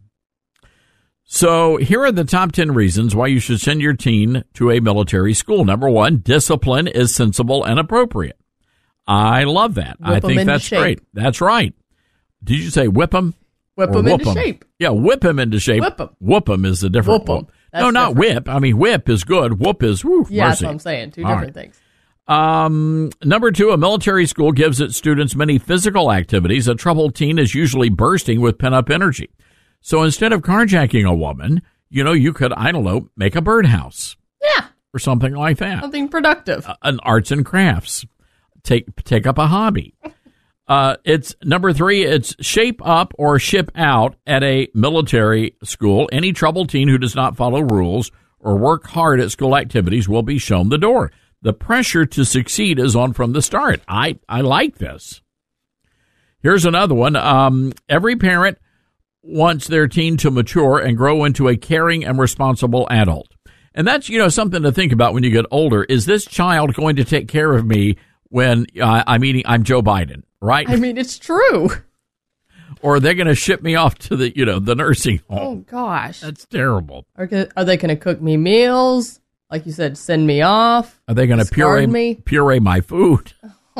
So here are the top ten reasons why you should send your teen to a military school. Number one, discipline is sensible and appropriate. I love that. Whip I 'em think into that's shape. great. That's right. Did you say whip him? Whip Or 'em into whoop 'em? shape. Yeah, whip him into shape. Whip 'em. Whoop him is a different Whoop 'em. one. That's No, not different. whip. I mean, whip is good. Whoop is woo. Yeah, that's mercy. what I'm saying. Two All different right. things. Um, number two, a military school gives its students many physical activities. A troubled teen is usually bursting with pent-up energy. So instead of carjacking a woman, you know, you could, I don't know, make a birdhouse. Yeah. Or something like that. Something productive. Uh, an arts and crafts. Take, take up a hobby. Uh, it's number three, it's shape up or ship out at a military school. Any troubled teen who does not follow rules or work hard at school activities will be shown the door. The pressure to succeed is on from the start. I, I like this. Here's another one. Um, every parent wants their teen to mature and grow into a caring and responsible adult. And that's, you know, something to think about when you get older. Is this child going to take care of me when uh, I'm eating, I'm Joe Biden, right? I mean, it's true. Or are they going to ship me off to the, you know, the nursing home? Oh, gosh. That's terrible. Are, go- are they going to cook me meals? Like you said, send me off? Are they going to Discard puree me? puree my food?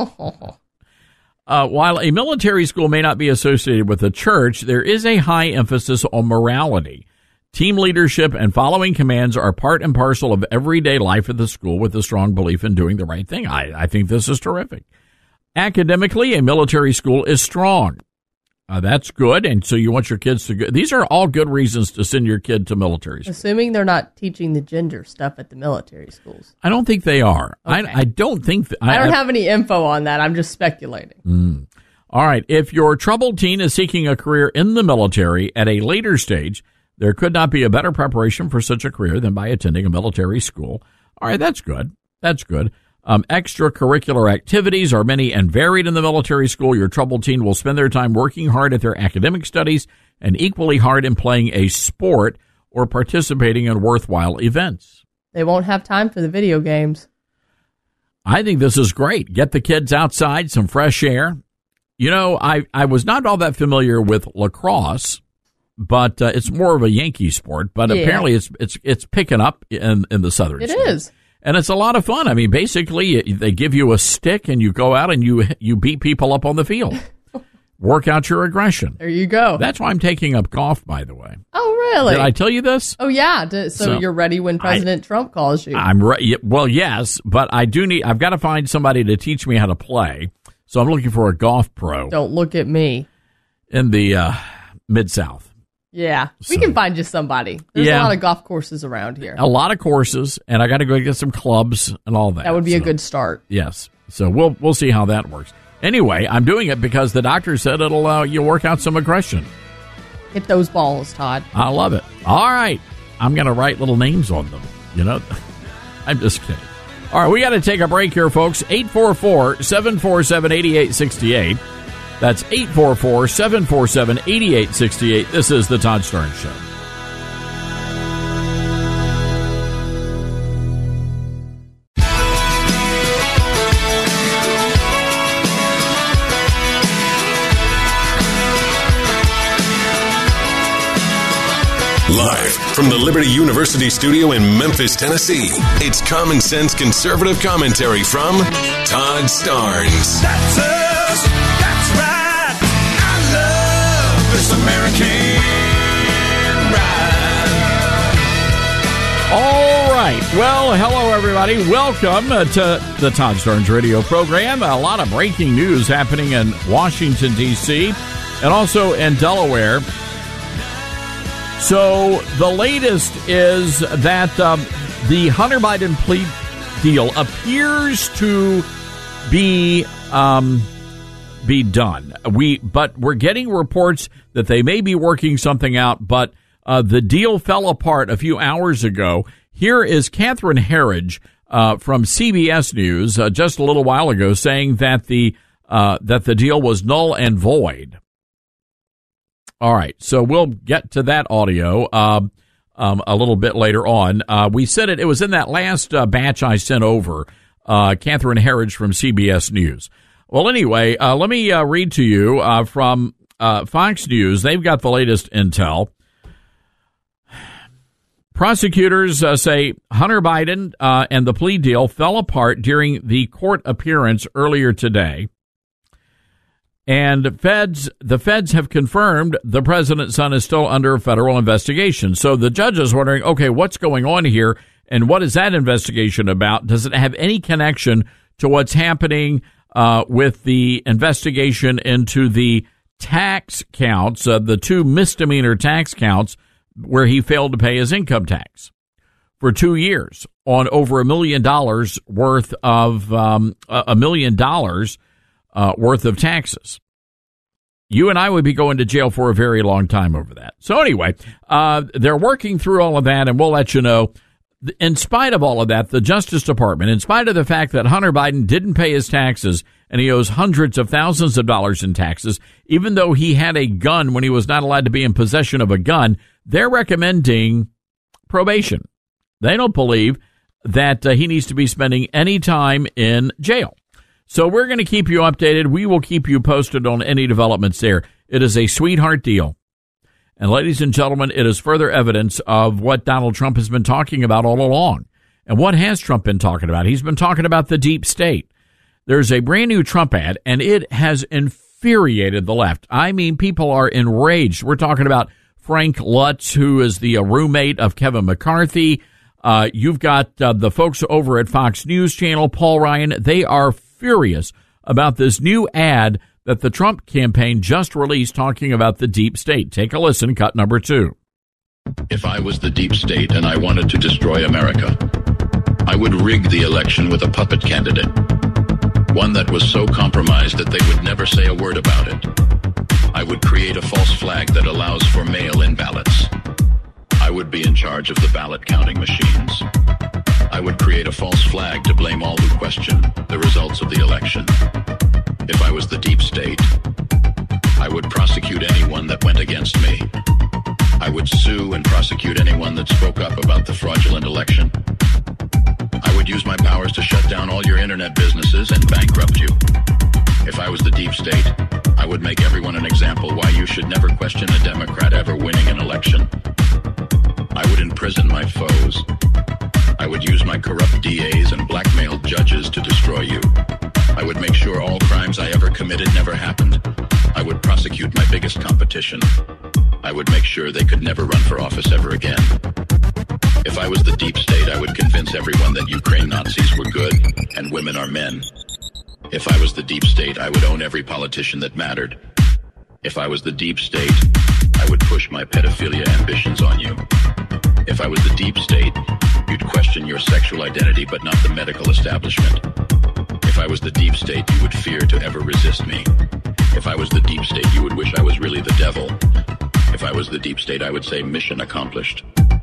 Uh, while a military school may not be associated with a church, there is a high emphasis on morality. Team leadership and following commands are part and parcel of everyday life at the school with a strong belief in doing the right thing. I, I think this is terrific. Academically, a military school is strong. Uh, that's good, and so you want your kids to go. These are all good reasons to send your kid to military school. Assuming they're not teaching the gender stuff at the military schools. I don't think they are. Okay. I, I don't think that. I don't have any info on that. I'm just speculating. Mm. All right. If your troubled teen is seeking a career in the military at a later stage, there could not be a better preparation for such a career than by attending a military school. All right. That's good. That's good. Um, extracurricular activities are many and varied in the military school. Your troubled teen will spend their time working hard at their academic studies and equally hard in playing a sport or participating in worthwhile events. They won't have time for the video games. I think this is great. Get the kids outside, some fresh air. You know, I, I was not all that familiar with lacrosse, but uh, it's more of a Yankee sport. But Yeah. apparently it's it's it's picking up in, in the southern It states. is. And it's a lot of fun. I mean, basically, they give you a stick and you go out and you you beat people up on the field. work out your aggression. There you go. That's why I'm taking up golf, by the way. Oh, really? Did I tell you this? Oh, yeah. So, so you're ready when President I, Trump calls you. I'm ready. Well, yes, but I do need, I've got to find somebody to teach me how to play. So I'm looking for a golf pro. Don't look at me. In the uh, Mid-South. Yeah. So, we can find you somebody. There's yeah, a lot of golf courses around here. A lot of courses, and I got to go get some clubs and all that. That would be so, a good start. Yes. So we'll we'll see how that works. Anyway, I'm doing it because the doctor said it'll uh, you'll work out some aggression. Hit those balls, Todd. I love it. All right. I'm going to write little names on them, you know. I'm just kidding. All right, we got to take a break here, folks. eight four four, seven four seven, eight eight six eight. That's eight four four, seven four seven, eight eight six eight. This is the Todd Starnes Show. Live from the Liberty University studio in Memphis, Tennessee, it's Common Sense Conservative Commentary from Todd Starnes. That's us. That's right. I love this American ride. All right. Well, hello, everybody. Welcome uh, to the Todd Starnes radio program. A lot of breaking news happening in Washington, D C, and also in Delaware. So the latest is that um, the Hunter Biden plea deal appears to be um, be done. We, but we're getting reports that they may be working something out. But uh, the deal fell apart a few hours ago. Here is Catherine Herridge uh, from C B S News uh, just a little while ago saying that the uh, that the deal was null and void. All right, so we'll get to that audio um, um, a little bit later on. Uh, we said it, it was in that last uh, batch I sent over, uh, Catherine Herridge from C B S News. Well, anyway, uh, let me uh, read to you uh, from uh, Fox News. They've got the latest intel. Prosecutors uh, say Hunter Biden uh, and the plea deal fell apart during the court appearance earlier today. And feds, the feds have confirmed the president's son is still under federal investigation. So the judge is wondering, okay, what's going on here? And what is that investigation about? Does it have any connection to what's happening uh, with the investigation into the tax counts, uh, the two misdemeanor tax counts where he failed to pay his income tax for two years on over a million dollars worth of um, a million dollars Uh, worth of taxes? You and I would be going to jail for a very long time over that. So anyway, uh, they're working through all of that, and we'll let you know. In spite of all of that, the Justice Department, in spite of the fact that Hunter Biden didn't pay his taxes and he owes hundreds of thousands of dollars in taxes, even though he had a gun when he was not allowed to be in possession of a gun, they're recommending probation. They don't believe that uh, he needs to be spending any time in jail. So we're going to keep you updated. We will keep you posted on any developments there. It is a sweetheart deal. And ladies and gentlemen, it is further evidence of what Donald Trump has been talking about all along. And what has Trump been talking about? He's been talking about the deep state. There's a brand new Trump ad, and it has infuriated the left. I mean, people are enraged. We're talking about Frank Lutz, who is the uh, roommate of Kevin McCarthy. Uh, you've got uh, the folks over at Fox News Channel, Paul Ryan. They are furious about this new ad that the Trump campaign just released talking about the deep state. Take a listen, cut number two. If I was the deep state and I wanted to destroy America, I would rig the election with a puppet candidate, one that was so compromised that they would never say a word about it. I would create a false flag that allows for mail-in ballots. I would be in charge of the ballot counting machines. I would create a false flag to blame all who question the results of the election. If I was the deep state, I would prosecute anyone that went against me. I would sue and prosecute anyone that spoke up about the fraudulent election. I would use my powers to shut down all your internet businesses and bankrupt you. If I was the deep state, I would make everyone an example why you should never question a Democrat ever winning an election. I would imprison my foes. I would use my corrupt D As and blackmailed judges to destroy you. I would make sure all crimes I ever committed never happened. I would prosecute my biggest competition. I would make sure they could never run for office ever again. If I was the deep state, I would convince everyone that Ukraine Nazis were good and women are men. If I was the deep state, I would own every politician that mattered. If I was the deep state, I would push my pedophilia ambitions on you. If I was the deep state, you'd question your sexual identity but not the medical establishment. If I was the deep state, you would fear to ever resist me. If I was the deep state, you would wish I was really the devil. If I was the deep state, I would say mission accomplished.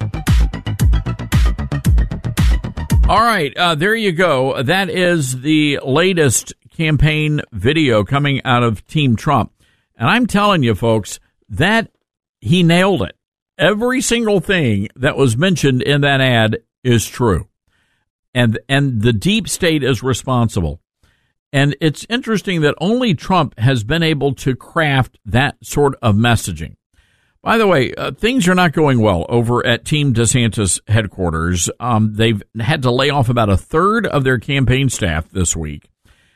All right, uh, there you go. That is the latest campaign video coming out of Team Trump. And I'm telling you, folks, that he nailed it. Every single thing that was mentioned in that ad is true. And and the deep state is responsible. And it's interesting that only Trump has been able to craft that sort of messaging. By the way, uh, things are not going well over at Team DeSantis headquarters. Um, they've had to lay off about a third of their campaign staff this week.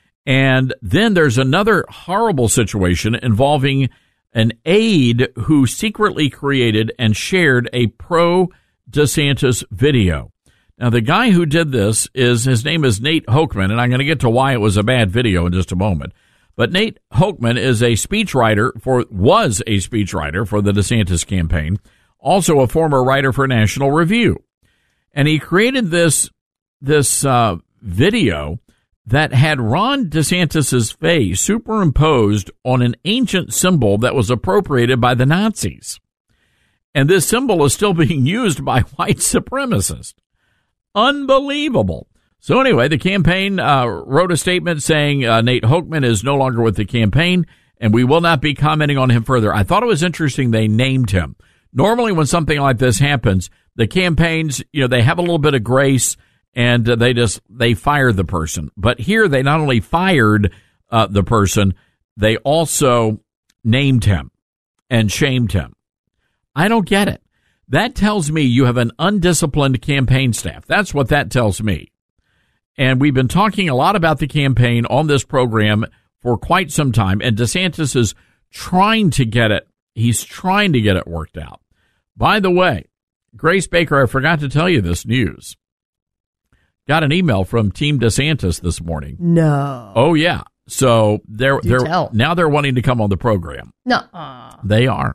And then there's another horrible situation involving an aide who secretly created and shared a pro-DeSantis video. Now, the guy who did this is, his name is Nate Hochman, and I'm going to get to why it was a bad video in just a moment. But Nate Hochman is a speechwriter for, was a speechwriter for the DeSantis campaign, also a former writer for National Review. And he created this, this, uh, video that had Ron DeSantis's face superimposed on an ancient symbol that was appropriated by the Nazis. And this symbol is still being used by white supremacists. Unbelievable. So anyway, the campaign uh, wrote a statement saying uh, Nate Hochman is no longer with the campaign, and we will not be commenting on him further. I thought it was interesting they named him. Normally when something like this happens, the campaigns, you know, they have a little bit of grace, and uh, they just, they fire the person. But here they not only fired uh, the person, they also named him and shamed him. I don't get it. That tells me you have an undisciplined campaign staff. That's what that tells me. And we've been talking a lot about the campaign on this program for quite some time, and DeSantis is trying to get it. He's trying to get it worked out. By the way, Grace Baker, I forgot to tell you this news. Got an email from Team DeSantis this morning. No. Oh, yeah. So they're, Do they're tell. now they're wanting to come on the program. No. They are.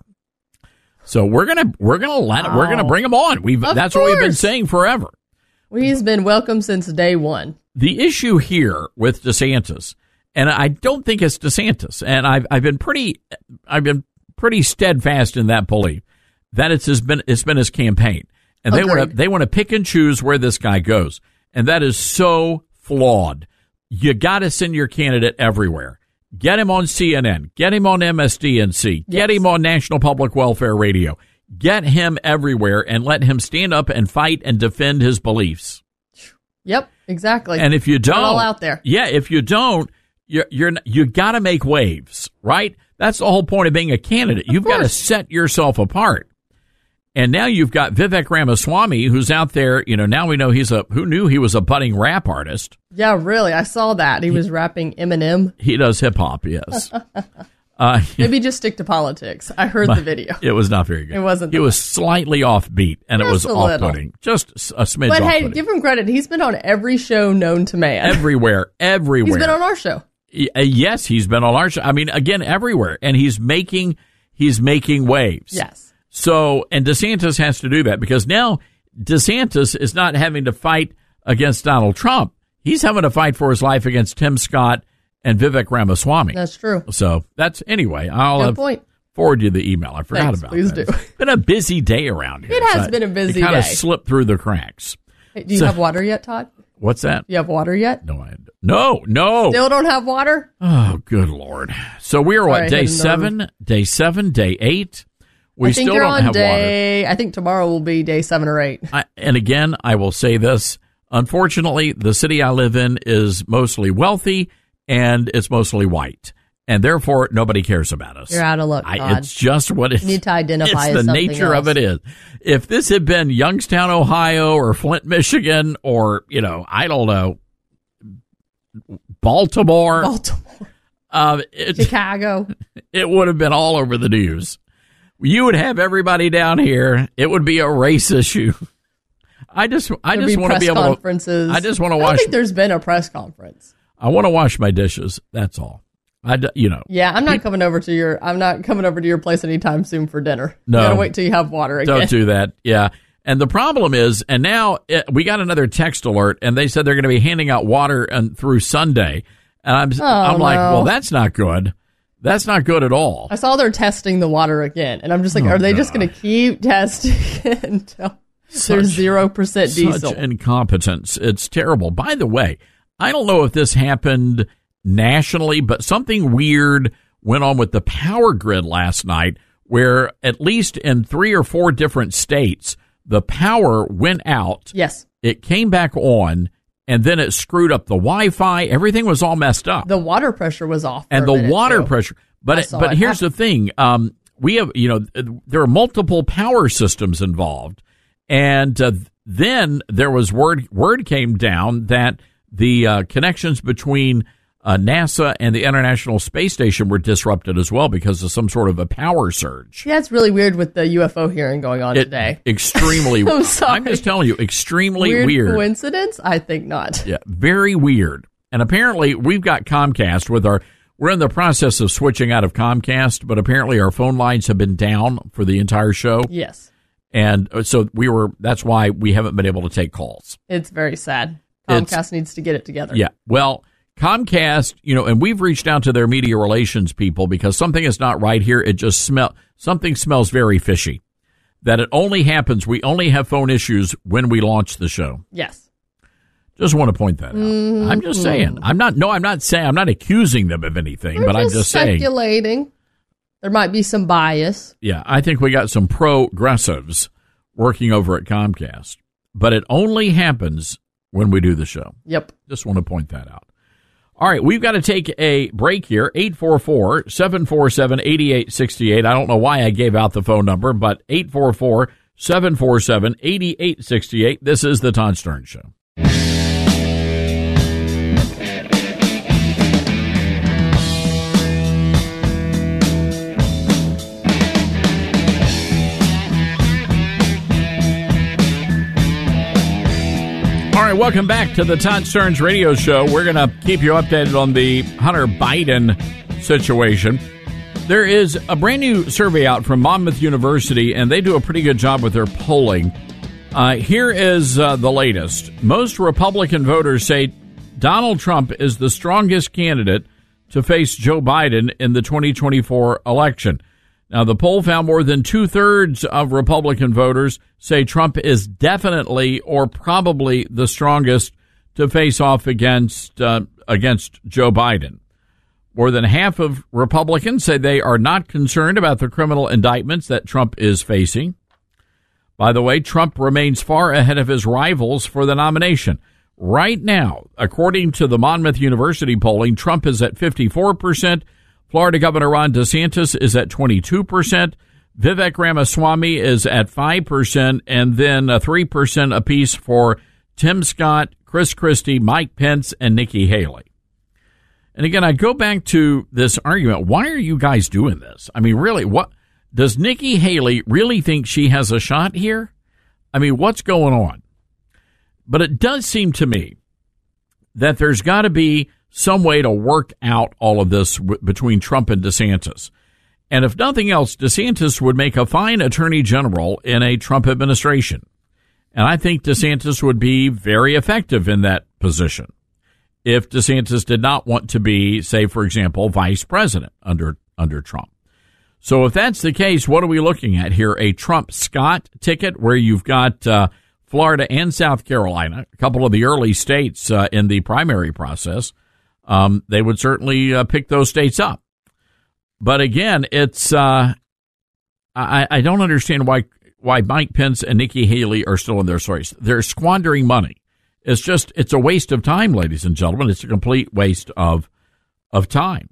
So we're gonna we're gonna let Oh. we're gonna bring them on. We've Of that's what we've been course. saying forever. He's been welcome since day one. The issue here with DeSantis, and I don't think it's DeSantis, and I've I've been pretty I've been pretty steadfast in that belief that it's has been it's been his campaign, and they want to Agreed. they want to pick and choose where this guy goes, and that is so flawed. You got to send your candidate everywhere. Get him on C N N. Get him on M S D N C. Get him on National Public Welfare Radio. Get him everywhere and let him stand up and fight and defend his beliefs. Yep, exactly. And if you Put it don't, all out there. yeah, if you don't, you're, you're you got to make waves, right? That's the whole point of being a candidate. You've got to set yourself apart. And now you've got Vivek Ramaswamy, who's out there. You know, now we know he's a who knew he was a budding rap artist. Yeah, really. I saw that. He was rapping Eminem. He does hip hop, yes. Uh, Maybe just stick to politics. I heard but the video. It was not very good. It wasn't He the was slightly offbeat, and it Just was a little. off-putting. Just a smidge But hey, off-putting. give him credit. He's been on every show known to man. Everywhere, everywhere. He's been on our show. Y- uh, Yes, he's been on our show. I mean, again, everywhere, and he's making he's making waves. Yes. So, and DeSantis has to do that because now DeSantis is not having to fight against Donald Trump. He's having to fight for his life against Tim Scott and Vivek Ramaswamy. That's true. So that's anyway. I'll Good uh, point. forward you the email. I forgot Thanks, about please that. do. It's been a busy day around here. It has so been a busy It kind of day. slipped through the cracks. Hey, do you So- have water yet, Todd? What's that? You have water yet? No, I no, no. Still don't have water? Oh, good Lord. So we are what, Sorry, I day hit a nerve. seven, day seven, day eight? We I think still you're don't on have day, I think tomorrow will be day seven or eight. water. I, and again, I will say this. Unfortunately, the city I live in is mostly wealthy and it's mostly white. And therefore, nobody cares about us. You're out of luck, I, Todd. it's just what it is. You need to identify It's as the something nature of else. it is. If this had been Youngstown, Ohio, or Flint, Michigan, or, you know, I don't know, Baltimore. Baltimore. Uh, it's, Chicago. It would have been all over the news. You would have everybody down here. It would be a race issue. I just, I There'd just be want to be able conferences. to. I just want to I wash. don't think there's been a press conference. I want to wash my dishes. That's all. I, d- you know. Yeah, I'm not coming over to your. I'm not coming over to your place anytime soon for dinner. No. You gotta wait till you have water again. Don't do that. Yeah. And the problem is, and now it, we got another text alert, and they said they're going to be handing out water and through Sunday. And I'm, Oh, I'm like, no. well, that's not good. That's not good at all. I saw they're testing the water again, and I'm just like, Oh, are they God. just going to keep testing until there's zero percent diesel? Such incompetence. It's terrible. By the way, I don't know if this happened nationally, but something weird went on with the power grid last night, where at least in three or four different states, the power went out. Yes. It came back on, and then it screwed up the Wi-Fi. Everything was all messed up. The water pressure was off. and for a the minute, water too. pressure. I But it, saw but it here's happen. the thing: um, we have, you know, there are multiple power systems involved, and uh, then there was word word came down that the uh, connections between uh, NASA and the International Space Station were disrupted as well because of some sort of a power surge. Yeah, it's really weird with the U F O hearing going on It- today. Extremely. I'm sorry. I'm just telling you, extremely Weird, weird. coincidence? I think not. Yeah, very weird. And apparently we've got Comcast with our, we're in the process of switching out of Comcast, but apparently our phone lines have been down for the entire show. Yes. And so we were, that's why we haven't been able to take calls. It's very sad. It's- Comcast needs to get it together. Yeah. Well, Comcast, you know, and we've reached out to their media relations people because something is not right here. It just smell, something smells very fishy. That it only happens, we only have phone issues when we launch the show. Yes. Just want to point that out. Mhm. I'm just saying. I'm not. No, I'm not saying. I'm not accusing them of anything. We're but I'm just saying. speculating. There might be some bias. Yeah, I think we got some progressives working over at Comcast, but it only happens when we do the show. Yep. Just want to point that out. All right, we've got to take a break here. eight four four, seven four seven, eight eight six eight. I don't know why I gave out the phone number, but eight four four, seven four seven, eight eight six eight. This is the Todd Stern Show. All right, welcome back to the Todd Stearns Radio Show. We're going to keep you updated on the Hunter Biden situation. There is a brand new survey out from Monmouth University, and they do a pretty good job with their polling. Uh, here is uh, the latest. Most Republican voters say Donald Trump is the strongest candidate to face Joe Biden in the twenty twenty-four election. Now, the poll found more than two-thirds of Republican voters say Trump is definitely or probably the strongest to face off against uh, against Joe Biden. More than half of Republicans say they are not concerned about the criminal indictments that Trump is facing. By the way, Trump remains far ahead of his rivals for the nomination. Right now, according to the Monmouth University polling, Trump is at fifty-four percent. Florida Governor Ron DeSantis is at twenty-two percent. Vivek Ramaswamy is at five percent, and then uh, three percent apiece for Tim Scott, Chris Christie, Mike Pence, and Nikki Haley. And again, I go back to this argument. Why are you guys doing this? I mean, really, what does Nikki Haley really think she has a shot here? I mean, what's going on? But it does seem to me that there's got to be some way to work out all of this w- between Trump and DeSantis. And if nothing else, DeSantis would make a fine attorney general in a Trump administration. And I think DeSantis would be very effective in that position if DeSantis did not want to be, say, for example, vice president under under Trump. So if that's the case, what are we looking at here? A Trump-Scott ticket where you've got uh, Florida and South Carolina, a couple of the early states uh, in the primary process. Um, they would certainly uh, pick those states up. But again, it's uh, I, I don't understand why why Mike Pence and Nikki Haley are still in their race. They're squandering money. It's just it's a waste of time, ladies and gentlemen. It's a complete waste of of time.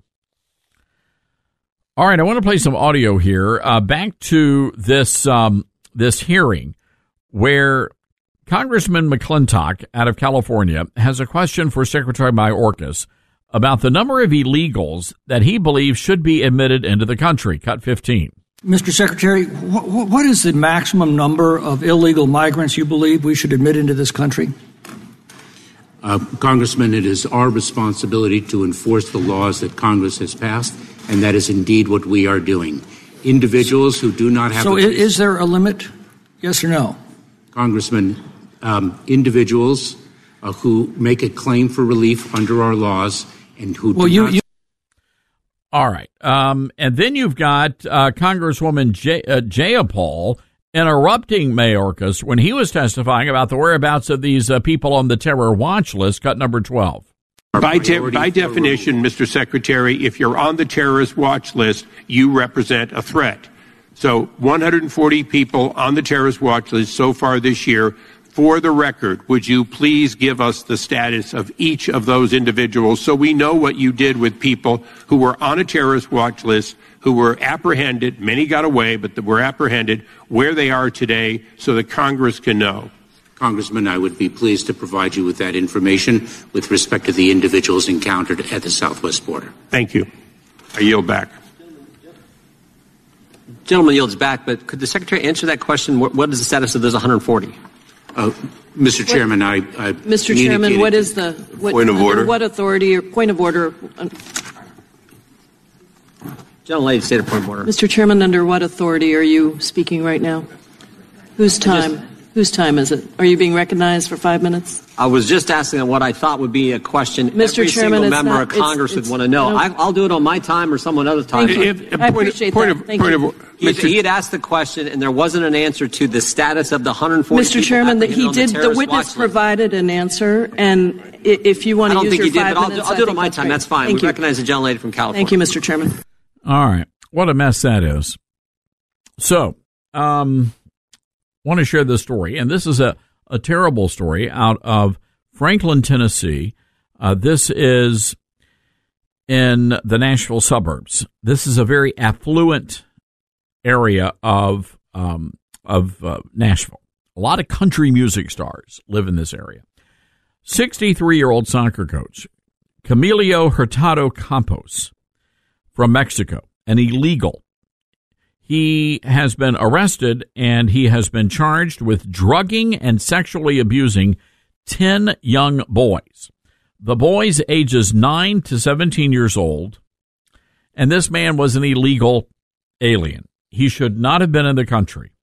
All right, I want to play some audio here. Uh, back to this um, this hearing where Congressman McClintock out of California has a question for Secretary Mayorkas about the number of illegals that he believes should be admitted into the country. Cut fifteen. Mister Secretary, wh- what is the maximum number of illegal migrants you believe we should admit into this country? Uh, Congressman, it is our responsibility to enforce the laws that Congress has passed, and that is indeed what we are doing. Individuals who do not have... So a- is there a limit, yes or no? Congressman, um, individuals uh, who make a claim for relief under our laws and who well, do you, not... You- All right. Um, and then you've got uh, Congresswoman J- uh, Jayapal interrupting Mayorkas when he was testifying about the whereabouts of these uh, people on the terror watch list, cut number twelve. By, de- by definition, Mister Secretary, if you're on the terrorist watch list, you represent a threat. So one hundred forty people on the terrorist watch list so far this year. For the record, would you please give us the status of each of those individuals so we know what you did with people who were on a terrorist watch list, who were apprehended, many got away, but were apprehended, where they are today so that Congress can know? Congressman, I would be pleased to provide you with that information with respect to the individuals encountered at the southwest border. Thank you. I yield back. Gentleman yields back, but could the Secretary answer that question? What, what is the status of those one hundred forty? Uh, Mister Chairman, I, I Mister Chairman, what is the what, Point of order. What authority or point of order? Gentlelady, state a point of order. Mister Chairman, under what authority are you speaking right now? Whose time? Just, Whose time is it? Are you being recognized for five minutes? I was just asking what I thought would be a question Mister every Chairman, single it's member not, of Congress it's, would it's, want to know. No. I, I'll do it on my time or someone else's time. Thank you. If, if, I appreciate point that. Of, Thank point you. Of, he, he had asked the question, and there wasn't an answer to the status of the one hundred forty Mister people Chairman, that he on the did. The terrorist witness watch list. provided an answer, and if you want I to don't use think your he did, five but I'll, minutes, I'll I do it on think my that's time. great. That's fine. Thank we you. recognize the gentlelady from California. Thank you, Mister Chairman. All right. What a mess that is. So, um, want to share this story, and this is a, a terrible story out of Franklin, Tennessee. Uh, this is in the Nashville suburbs. This is a very affluent area of um, of uh, Nashville. A lot of country music stars live in this area. sixty-three-year-old soccer coach Camilo Hurtado Campos from Mexico, an illegal. He has been arrested and he has been charged with drugging and sexually abusing ten young boys. The boys ages nine to seventeen years old, and this man was an illegal alien. He should not have been in the country.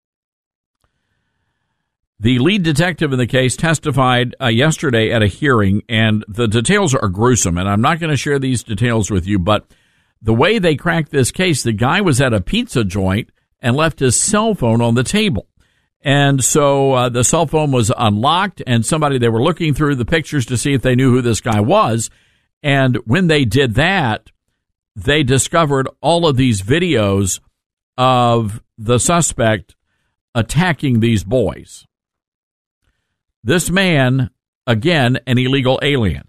The lead detective in the case testified uh, yesterday at a hearing, and the details are gruesome, and I'm not going to share these details with you, but the way they cracked this case, the guy was at a pizza joint and left his cell phone on the table. And so uh, the cell phone was unlocked, and somebody, they were looking through the pictures to see if they knew who this guy was. And when they did that, they discovered all of these videos of the suspect attacking these boys. This man, again, an illegal alien.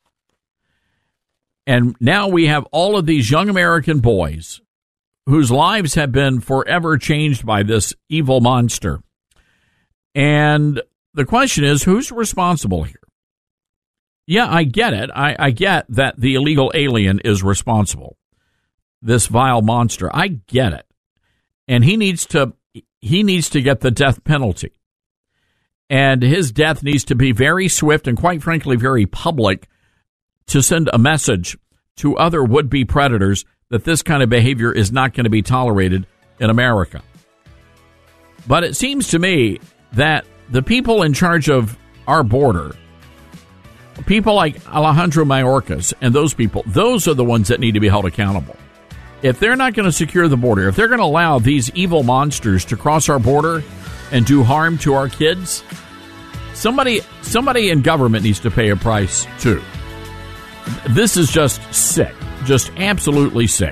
And now we have all of these young American boys whose lives have been forever changed by this evil monster. And the question is, who's responsible here? Yeah, I get it. I, I get that the illegal alien is responsible. This vile monster. I get it. And he needs to he needs to get the death penalty. And his death needs to be very swift and, quite frankly, very public, to send a message to other would-be predators that this kind of behavior is not going to be tolerated in America. But it seems to me that the people in charge of our border, people like Alejandro Mayorkas and those people, those are the ones that need to be held accountable. If they're not going to secure the border, if they're going to allow these evil monsters to cross our border and do harm to our kids, somebody somebody in government needs to pay a price too. This is just sick, just absolutely sick.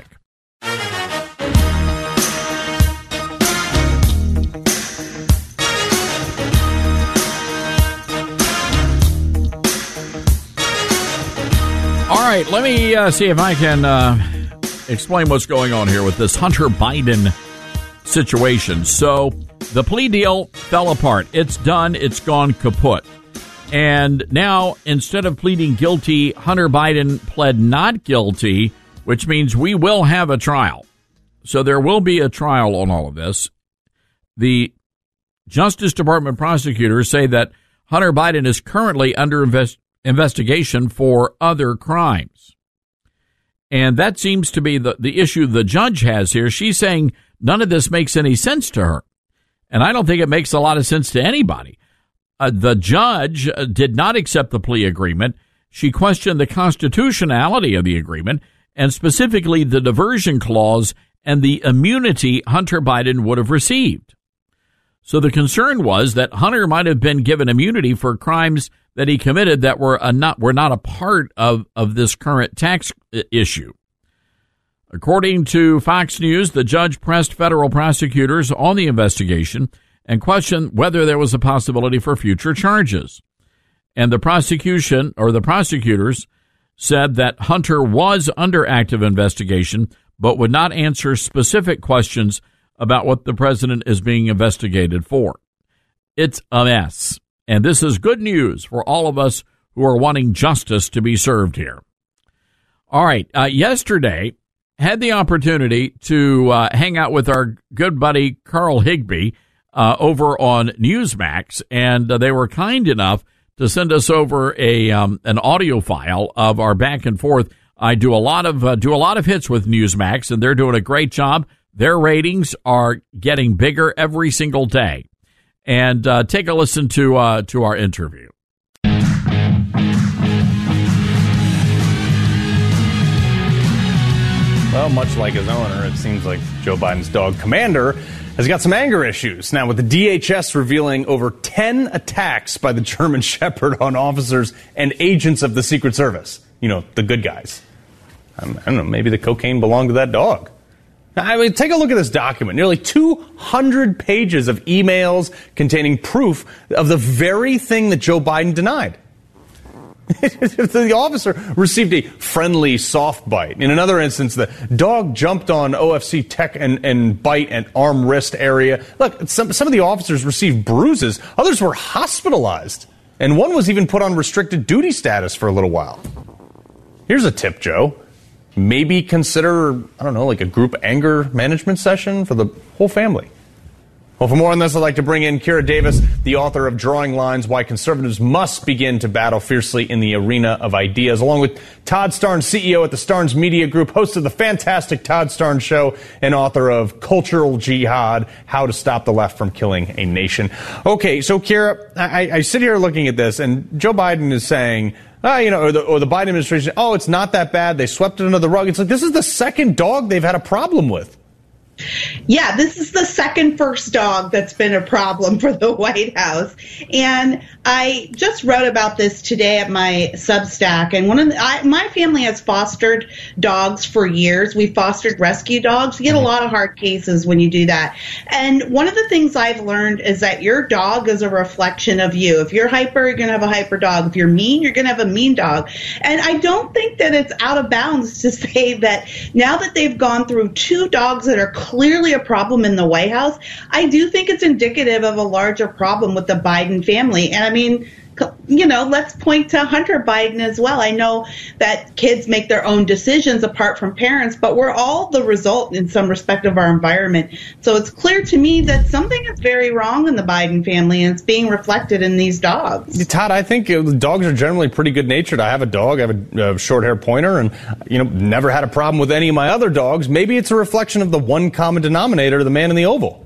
All right, let me uh, see if I can uh, explain what's going on here with this Hunter Biden situation. So the plea deal fell apart. It's done. It's gone kaput. And now, instead of pleading guilty, Hunter Biden pled not guilty, which means we will have a trial. So there will be a trial on all of this. The Justice Department prosecutors say that Hunter Biden is currently under invest- investigation for other crimes. And that seems to be the, the issue the judge has here. She's saying none of this makes any sense to her. And I don't think it makes a lot of sense to anybody. Uh, the judge uh, did not accept the plea agreement. She questioned the constitutionality of the agreement and specifically the diversion clause and the immunity Hunter Biden would have received. So the concern was that Hunter might have been given immunity for crimes that he committed that were a not were not a part of, of this current tax issue. According to Fox News, the judge pressed federal prosecutors on the investigation and questioned whether there was a possibility for future charges. And the prosecution or the prosecutors said that Hunter was under active investigation, but would not answer specific questions about what the president is being investigated for. It's a mess. And this is good news for all of us who are wanting justice to be served here. All right. Uh, yesterday, had the opportunity to uh, hang out with our good buddy Carl Higbee uh, over on Newsmax, and uh, they were kind enough to send us over a um, an audio file of our back and forth. I do a lot of uh, do a lot of hits with Newsmax, and they're doing a great job. Their ratings are getting bigger every single day. And uh, take a listen to uh, to our interview. Well, much like his owner, it seems like Joe Biden's dog Commander has got some anger issues. Now, with the D H S revealing over ten attacks by the German Shepherd on officers and agents of the Secret Service. You know, the good guys. Um, I don't know, maybe the cocaine belonged to that dog. I mean, take a look at this document. Nearly two hundred pages of emails containing proof of the very thing that Joe Biden denied. The officer received a friendly soft bite. In another instance, the dog jumped on O F C tech and, and bite and arm wrist area. Look, some, some of the officers received bruises. Others were hospitalized. And one was even put on restricted duty status for a little while. Here's a tip, Joe. Maybe consider, I don't know, like a group anger management session for the whole family. Well, for more on this, I'd like to bring in Kira Davis, the author of Drawing Lines, Why Conservatives Must Begin to Battle Fiercely in the Arena of Ideas, along with Todd Starnes, C E O at the Starnes Media Group, host of the fantastic Todd Starnes Show, and author of Cultural Jihad, How to Stop the Left from Killing a Nation. Okay, so Kira, I, I sit here looking at this, and Joe Biden is saying, Uh, you know, or the, or the Biden administration, oh, it's not that bad. They swept it under the rug. It's like, this is the second dog they've had a problem with. Yeah, this is the second first dog that's been a problem for the White House. And I just wrote about this today at my Substack. And one of the, I, my family has fostered dogs for years. We fostered rescue dogs. You get a lot of hard cases when you do that. And one of the things I've learned is that your dog is a reflection of you. If you're hyper, you're going to have a hyper dog. If you're mean, you're going to have a mean dog. And I don't think that it's out of bounds to say that now that they've gone through two dogs that are clearly a problem in the White House, I do think it's indicative of a larger problem with the Biden family. And I mean, you know, let's point to Hunter Biden as well. I know that kids make their own decisions apart from parents, but we're all the result in some respect of our environment. So it's clear to me that something is very wrong in the Biden family, and it's being reflected in these dogs. Todd, I think uh, dogs are generally pretty good natured. I have a dog. I have a uh, short-haired pointer, and, you know, never had a problem with any of my other dogs. Maybe it's a reflection of the one common denominator, the man in the oval.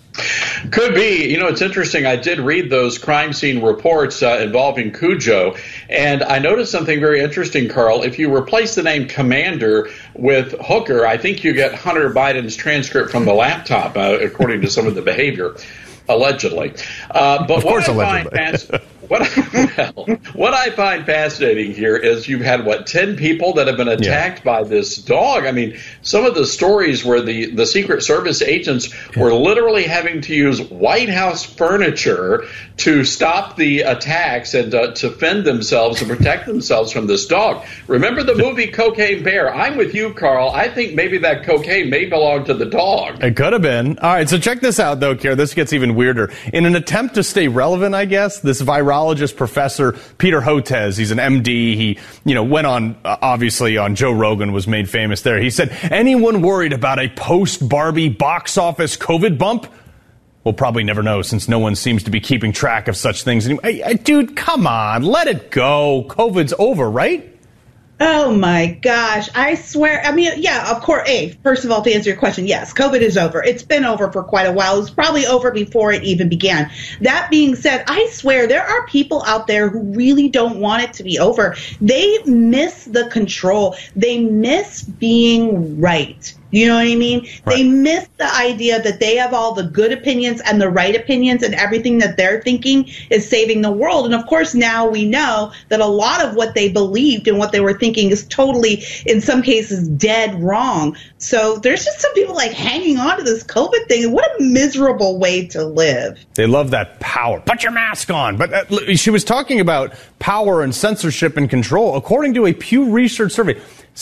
Could be. You know, it's interesting. I did read those crime scene reports uh, involving Cujo, and I noticed something very interesting, Carl. If you replace the name Commander with Hooker, I think you get Hunter Biden's transcript from the laptop, uh, according to some of the behavior, allegedly. Uh, but of course, what I allegedly. find fas- what, well, what I find fascinating here is you've had, what, ten people that have been attacked yeah. by this dog. I mean, some of the stories where the, the Secret Service agents yeah. were literally having to use White House furniture to stop the attacks and uh, to fend themselves and protect themselves from this dog. Remember the movie Cocaine Bear? I'm with you, Carl. I think maybe that cocaine may belong to the dog. It could have been. All right, so check this out, though, Kier. This gets even weirder. In an attempt to stay relevant, I guess, this virology psychologist professor Peter Hotez. He's an M D. He, you know, went on, uh, obviously, on Joe Rogan, was made famous there. He said, anyone worried about a post-Barbie box office COVID bump? We'll probably never know, since no one seems to be keeping track of such things anymore. Hey, hey, dude, come on, let it go. COVID's over, right? Oh, my gosh. I swear. I mean, yeah, of course. Hey, first of all, to answer your question, yes, COVID is over. It's been over for quite a while. It was probably over before it even began. That being said, I swear there are people out there who really don't want it to be over. They miss the control. They miss being right. You know what I mean? Right. They miss the idea that they have all the good opinions and the right opinions, and everything that they're thinking is saving the world. And of course, now we know that a lot of what they believed and what they were thinking is totally, in some cases, dead wrong. So there's just some people like hanging on to this COVID thing. What a miserable way to live. They love that power. Put your mask on. But uh, she was talking about power and censorship and control. According to a Pew Research survey,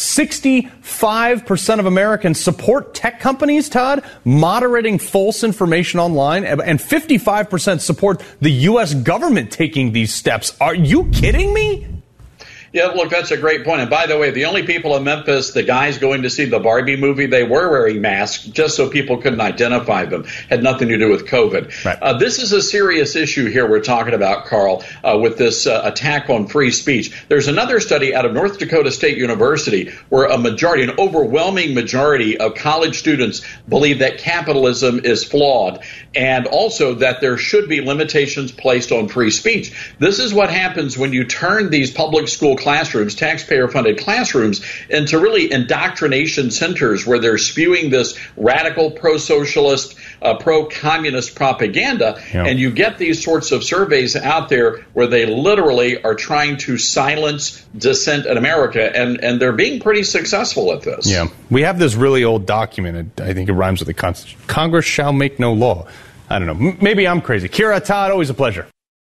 sixty-five percent of Americans support tech companies, Todd, moderating false information online, and fifty-five percent support the U S government taking these steps. Are you kidding me? Yeah, look, that's a great point. And by the way, the only people in Memphis, the guys going to see the Barbie movie, they were wearing masks just so people couldn't identify them. Had nothing to do with COVID. Right. Uh, this is a serious issue here we're talking about, Carl, uh, with this uh, attack on free speech. There's another study out of North Dakota State University where a majority, an overwhelming majority of college students believe that capitalism is flawed, and also that there should be limitations placed on free speech. This is what happens when you turn these public school classrooms, taxpayer-funded classrooms, into really indoctrination centers where they're spewing this radical pro-socialist, uh, pro-communist propaganda. Yeah. And you get these sorts of surveys out there where they literally are trying to silence dissent in America, and, and they're being pretty successful at this. Yeah. We have this really old document. I think it rhymes with the Constitution. Congress shall make no law. I don't know. M- maybe I'm crazy. Kira, Todd, always a pleasure.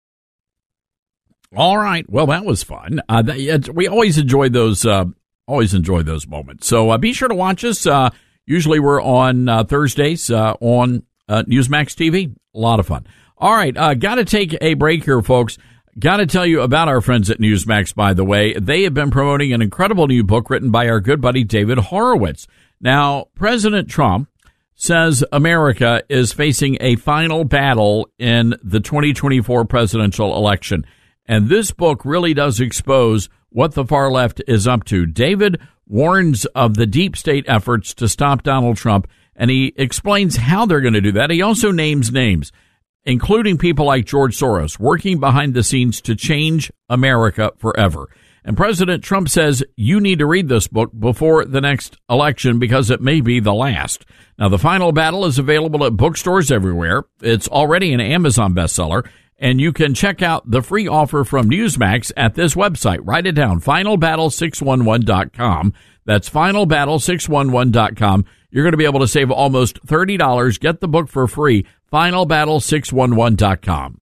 All right. Well, that was fun. Uh, that, we always enjoy those. Uh, always enjoy those moments. So uh, be sure to watch us. Uh, usually we're on uh, Thursdays uh, on uh, Newsmax T V. A lot of fun. All right. Uh, got to take a break here, folks. Got to tell you about our friends at Newsmax, by the way. They have been promoting an incredible new book written by our good buddy David Horowitz. Now, President Trump says America is facing a final battle in the twenty twenty-four presidential election. And this book really does expose what the far left is up to. David warns of the deep state efforts to stop Donald Trump, and he explains how they're going to do that. He also names names, including people like George Soros, working behind the scenes to change America forever. And President Trump says you need to read this book before the next election because it may be the last. Now, The Final Battle is available at bookstores everywhere. It's already an Amazon bestseller. And you can check out the free offer from Newsmax at this website. Write it down, final battle six one one dot com. That's final battle six one one dot com. You're going to be able to save almost thirty dollars. Get the book for free, final battle six one one dot com.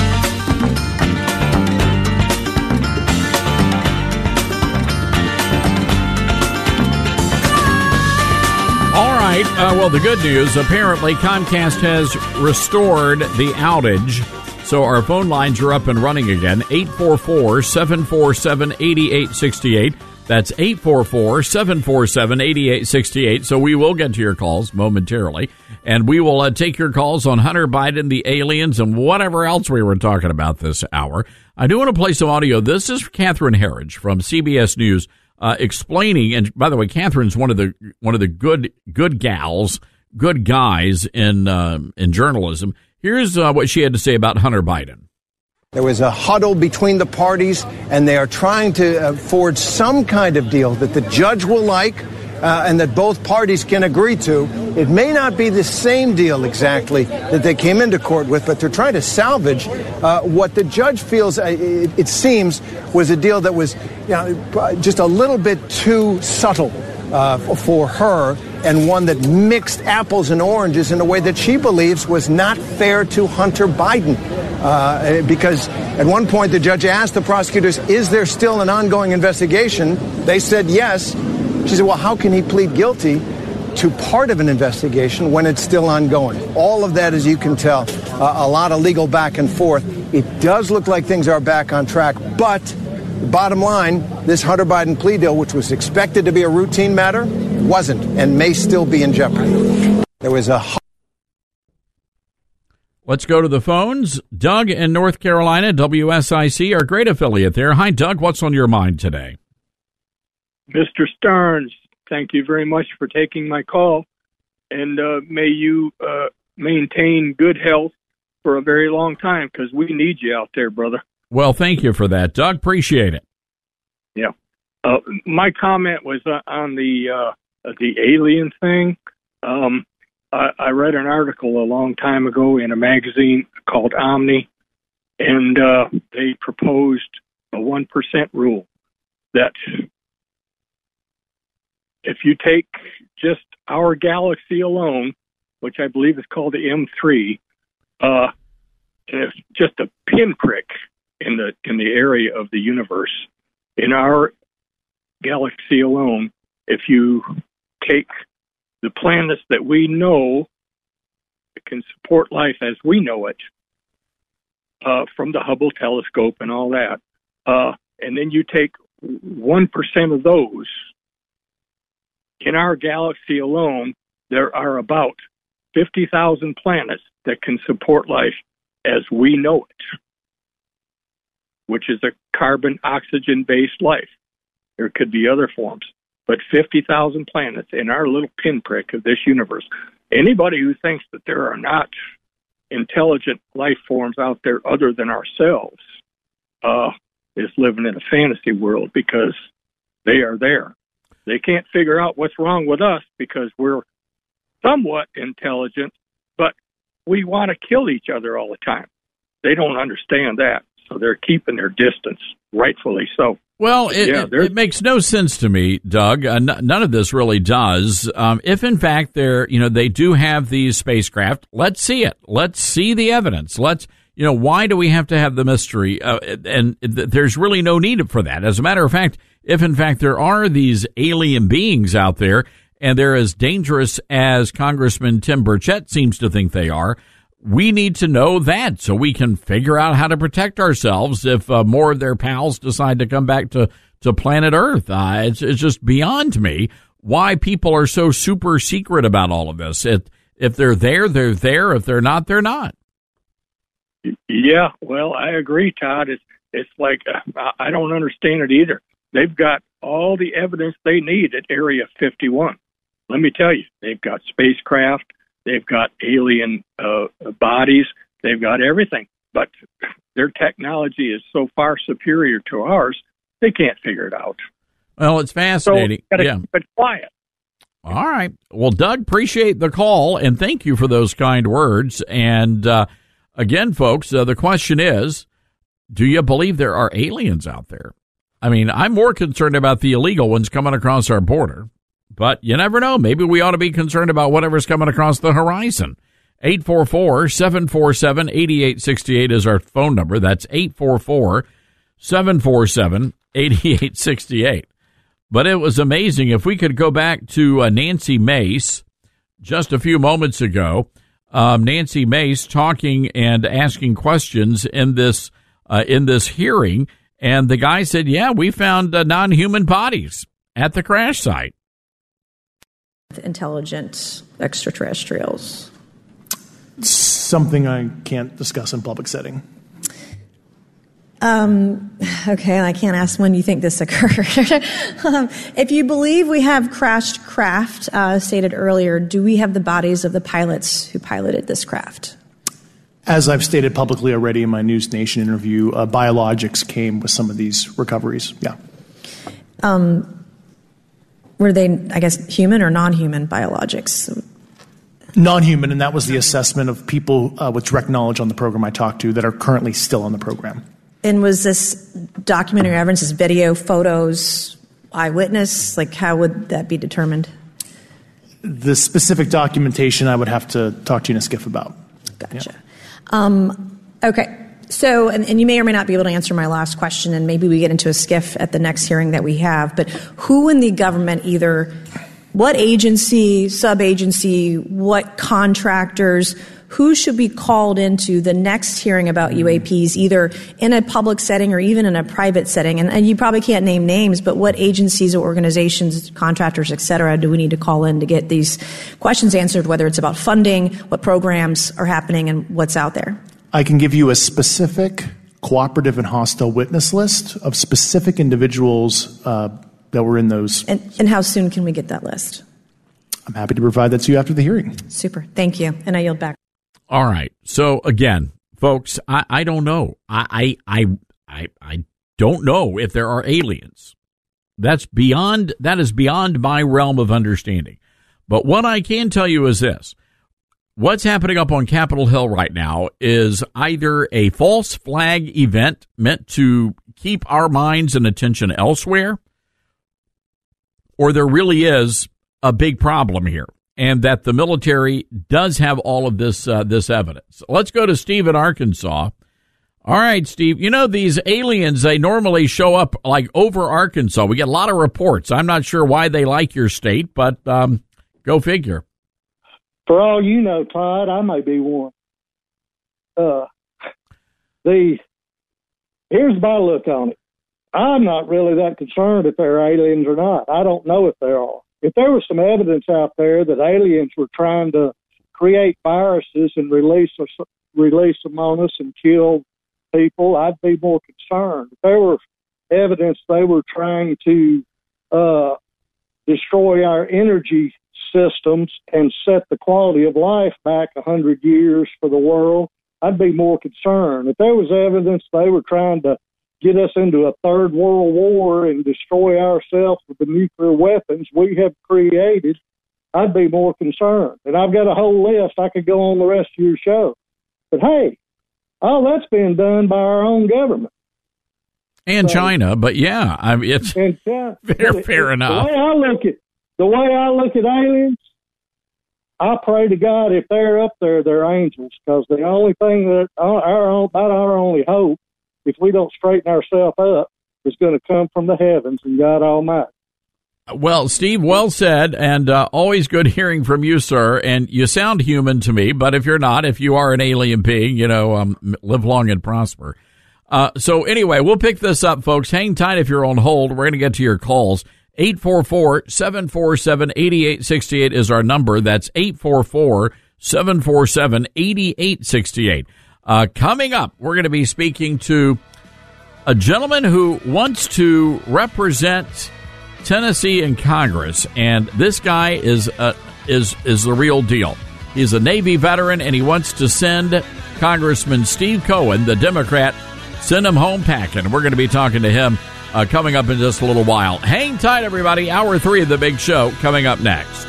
All right. Uh, well, the good news, apparently Comcast has restored the outage. So our phone lines are up and running again, eight four four, seven four seven, eight eight six eight. That's eight four four, seven four seven, eight eight six eight. So we will get to your calls momentarily, and we will uh, take your calls on Hunter Biden, the aliens, and whatever else we were talking about this hour. I do want to play some audio. This is Catherine Herridge from C B S News uh, explaining, and by the way, Catherine's one of the one of the good good gals, good guys in uh, in journalism. Here's uh, what she had to say about Hunter Biden. There was a huddle between the parties, and they are trying to uh, forge some kind of deal that the judge will like uh, and that both parties can agree to. It may not be the same deal exactly that they came into court with, but they're trying to salvage uh, what the judge feels, uh, it, it seems, was a deal that was you know, just a little bit too subtle uh, for her, and one that mixed apples and oranges in a way that she believes was not fair to Hunter Biden. Uh, because at one point the judge asked the prosecutors, is there still an ongoing investigation? They said yes. She said, well, how can he plead guilty to part of an investigation when it's still ongoing? All of that, as you can tell, uh, a lot of legal back and forth. It does look like things are back on track, but the bottom line, this Hunter Biden plea deal, which was expected to be a routine matter, wasn't and may still be in jeopardy. There was a... Let's go to the phones. Doug in North Carolina, W S I C, our great affiliate there. Hi, Doug. What's on your mind today? Mister Starnes, thank you very much for taking my call, and uh, may you uh, maintain good health for a very long time, because we need you out there, brother. Well, thank you for that, Doug. Appreciate it. Yeah. Uh, my comment was uh, on the uh, the alien thing. Um, I, I read an article a long time ago in a magazine called Omni, and uh, they proposed a one percent rule that if you take just our galaxy alone, which I believe is called the M three, uh, and it's just a pinprick in the in the area of the universe. In our galaxy alone, if you take the planets that we know that can support life as we know it, uh, from the Hubble telescope and all that, uh, and then you take one percent of those, in our galaxy alone, there are about fifty thousand planets that can support life as we know it, which is a carbon oxygen-based life. There could be other forms, but fifty thousand planets in our little pinprick of this universe. Anybody who thinks that there are not intelligent life forms out there other than ourselves uh, is living in a fantasy world, because they are there. They can't figure out what's wrong with us because we're somewhat intelligent, but we want to kill each other all the time. They don't understand that, so they're keeping their distance, rightfully so. Well, it, yeah, it, it makes no sense to me, Doug. Uh, n- none of this really does. Um, if in fact they're, you know, they do have these spacecraft, let's see it. Let's see the evidence. Let's, you know, why do we have to have the mystery? Uh, and th- there's really no need for that. As a matter of fact, if in fact there are these alien beings out there and they're as dangerous as Congressman Tim Burchett seems to think they are, we need to know that so we can figure out how to protect ourselves if uh, more of their pals decide to come back to, to planet Earth. Uh, it's, it's just beyond me why people are so super secret about all of this. It, if they're there, they're there. If they're not, they're not. Yeah, well, I agree, Todd. It's, it's like, uh, I don't understand it either. They've got all the evidence they need at Area fifty-one. Let me tell you, they've got spacecraft, they've got alien uh, bodies, they've got everything. But their technology is so far superior to ours, they can't figure it out. Well, it's fascinating. So gotta yeah. keep it quiet. All right. Well, Doug, appreciate the call, and thank you for those kind words. And uh, again, folks, uh, the question is, do you believe there are aliens out there? I mean, I'm more concerned about the illegal ones coming across our border, but you never know. Maybe we ought to be concerned about whatever's coming across the horizon. eight four four, seven four seven, eight eight six eight is our phone number. That's eight four four, seven four seven, eight eight six eight. But it was amazing. If we could go back to uh, Nancy Mace just a few moments ago, um, Nancy Mace talking and asking questions in this uh, in this hearing. And the guy said, yeah, we found uh, non-human bodies at the crash site. Intelligent extraterrestrials. Something I can't discuss in public setting. Um, okay, I can't ask when you think this occurred. um, if you believe we have crashed craft, uh, stated earlier, do we have the bodies of the pilots who piloted this craft? As I've stated publicly already in my News Nation interview, uh, biologics came with some of these recoveries. Yeah. Um, were they, I guess, human or non-human biologics? Non-human, and that was the assessment of people uh, with direct knowledge on the program I talked to that are currently still on the program. And was this documentary evidence, this video, photos, eyewitness? Like, how would that be determined? The specific documentation I would have to talk to you in a skiff about. Gotcha. Yeah. Um, okay. So, and, and you may or may not be able to answer my last question, and maybe we get into a skiff at the next hearing that we have, but who in the government, either what agency, sub-agency, what contractors, who should be called into the next hearing about U A Ps, either in a public setting or even in a private setting? And, and you probably can't name names, but what agencies or organizations, contractors, et cetera, do we need to call in to get these questions answered, whether it's about funding, what programs are happening, and what's out there? I can give you a specific cooperative and hostile witness list of specific individuals uh, that were in those. And, and how soon can we get that list? I'm happy to provide that to you after the hearing. Super. Thank you. And I yield back. All right. So again, folks, I, I don't know. I, I I I don't know if there are aliens. That's beyond that is beyond my realm of understanding. But what I can tell you is this. What's happening up on Capitol Hill right now is either a false flag event meant to keep our minds and attention elsewhere, or there really is a big problem here, and that the military does have all of this uh, this evidence. Let's go to Steve in Arkansas. All right, Steve, you know, these aliens, they normally show up like over Arkansas. We get a lot of reports. I'm not sure why they like your state, but um, go figure. For all you know, Todd, I may be one. Uh, the here's my look on it. I'm not really that concerned if they're aliens or not. I don't know if there are. If there was some evidence out there that aliens were trying to create viruses and release us, release them on us and kill people, I'd be more concerned. If there were evidence they were trying to uh, destroy our energy systems and set the quality of life back a hundred years for the world, I'd be more concerned. If there was evidence they were trying to get us into a third world war and destroy ourselves with the nuclear weapons we have created, I'd be more concerned. And I've got a whole list. I could go on the rest of your show. But hey, all that's being done by our own government. And so, China, but yeah, I mean, it's and China, fair, fair the enough. Way I look at The way I look at aliens, I pray to God if they're up there, they're angels, because the only thing that our own, about our only hope, if we don't straighten ourselves up, is going to come from the heavens and God Almighty. Well, Steve, well said, and uh, always good hearing from you, sir. And you sound human to me, but if you're not, if you are an alien being, you know, um, live long and prosper. Uh, so anyway, we'll pick this up, folks. Hang tight if you're on hold. We're going to get to your calls. eight four four, seven four seven, eight eight six eight is our number. That's eight four four, seven four seven, eight eight six eight. Uh, coming up, we're going to be speaking to a gentleman who wants to represent Tennessee in Congress, and this guy is uh, is is the real deal. He's a Navy veteran, and he wants to send Congressman Steve Cohen, the Democrat, send him home packing. We're going to be talking to him Uh, coming up in just a little while. Hang tight, everybody. Hour three of the big show coming up next.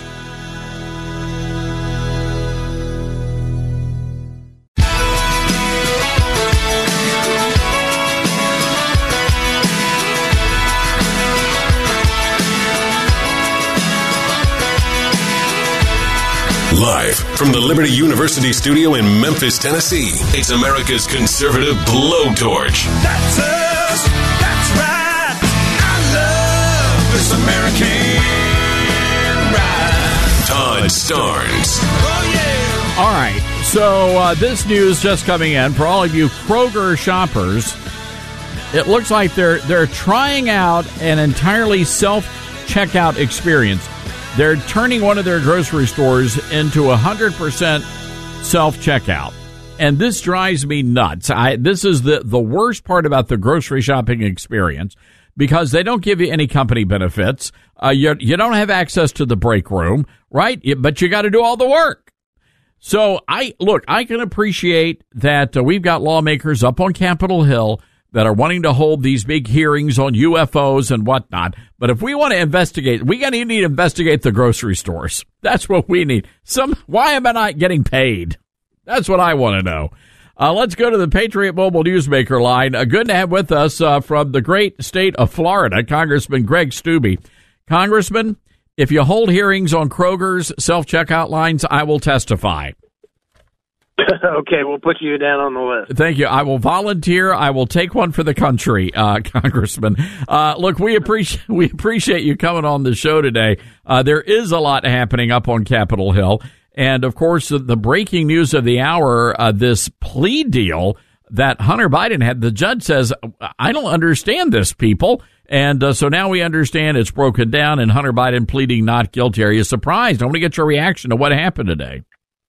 Live from the Liberty University studio in Memphis, Tennessee, it's America's conservative blowtorch. That's us. That's right. I love this American ride. Todd Starnes. Oh, yeah. All right. So uh, this news just coming in for all of you Kroger shoppers. It looks like they're they're trying out an entirely self-checkout experience. They're turning one of their grocery stores into one hundred percent self-checkout. And this drives me nuts. I, this is the, the worst part about the grocery shopping experience, because they don't give you any company benefits. Uh, you, you don't have access to the break room, right? But you got to do all the work. So, I look, I can appreciate that uh, we've got lawmakers up on Capitol Hill that are wanting to hold these big hearings on U F Os and whatnot. But if we want to investigate, we got to need to investigate the grocery stores. That's what we need. Some, why am I not getting paid? That's what I want to know. Uh, let's go to the Patriot Mobile Newsmaker line. Uh, good to have with us uh, from the great state of Florida, Congressman Greg Steube. Congressman, if you hold hearings on Kroger's self-checkout lines, I will testify. Okay, we'll put you down on the list. Thank you. I will volunteer. I will take one for the country, uh, Congressman. Uh, look, we appreciate we appreciate you coming on the show today. Uh, there is a lot happening up on Capitol Hill, And, of course, the, the breaking news of the hour, uh, this plea deal that Hunter Biden had, the judge says, I don't understand this, people. And uh, so now we understand it's broken down and Hunter Biden pleading not guilty. Are you surprised? I want to get your reaction to what happened today.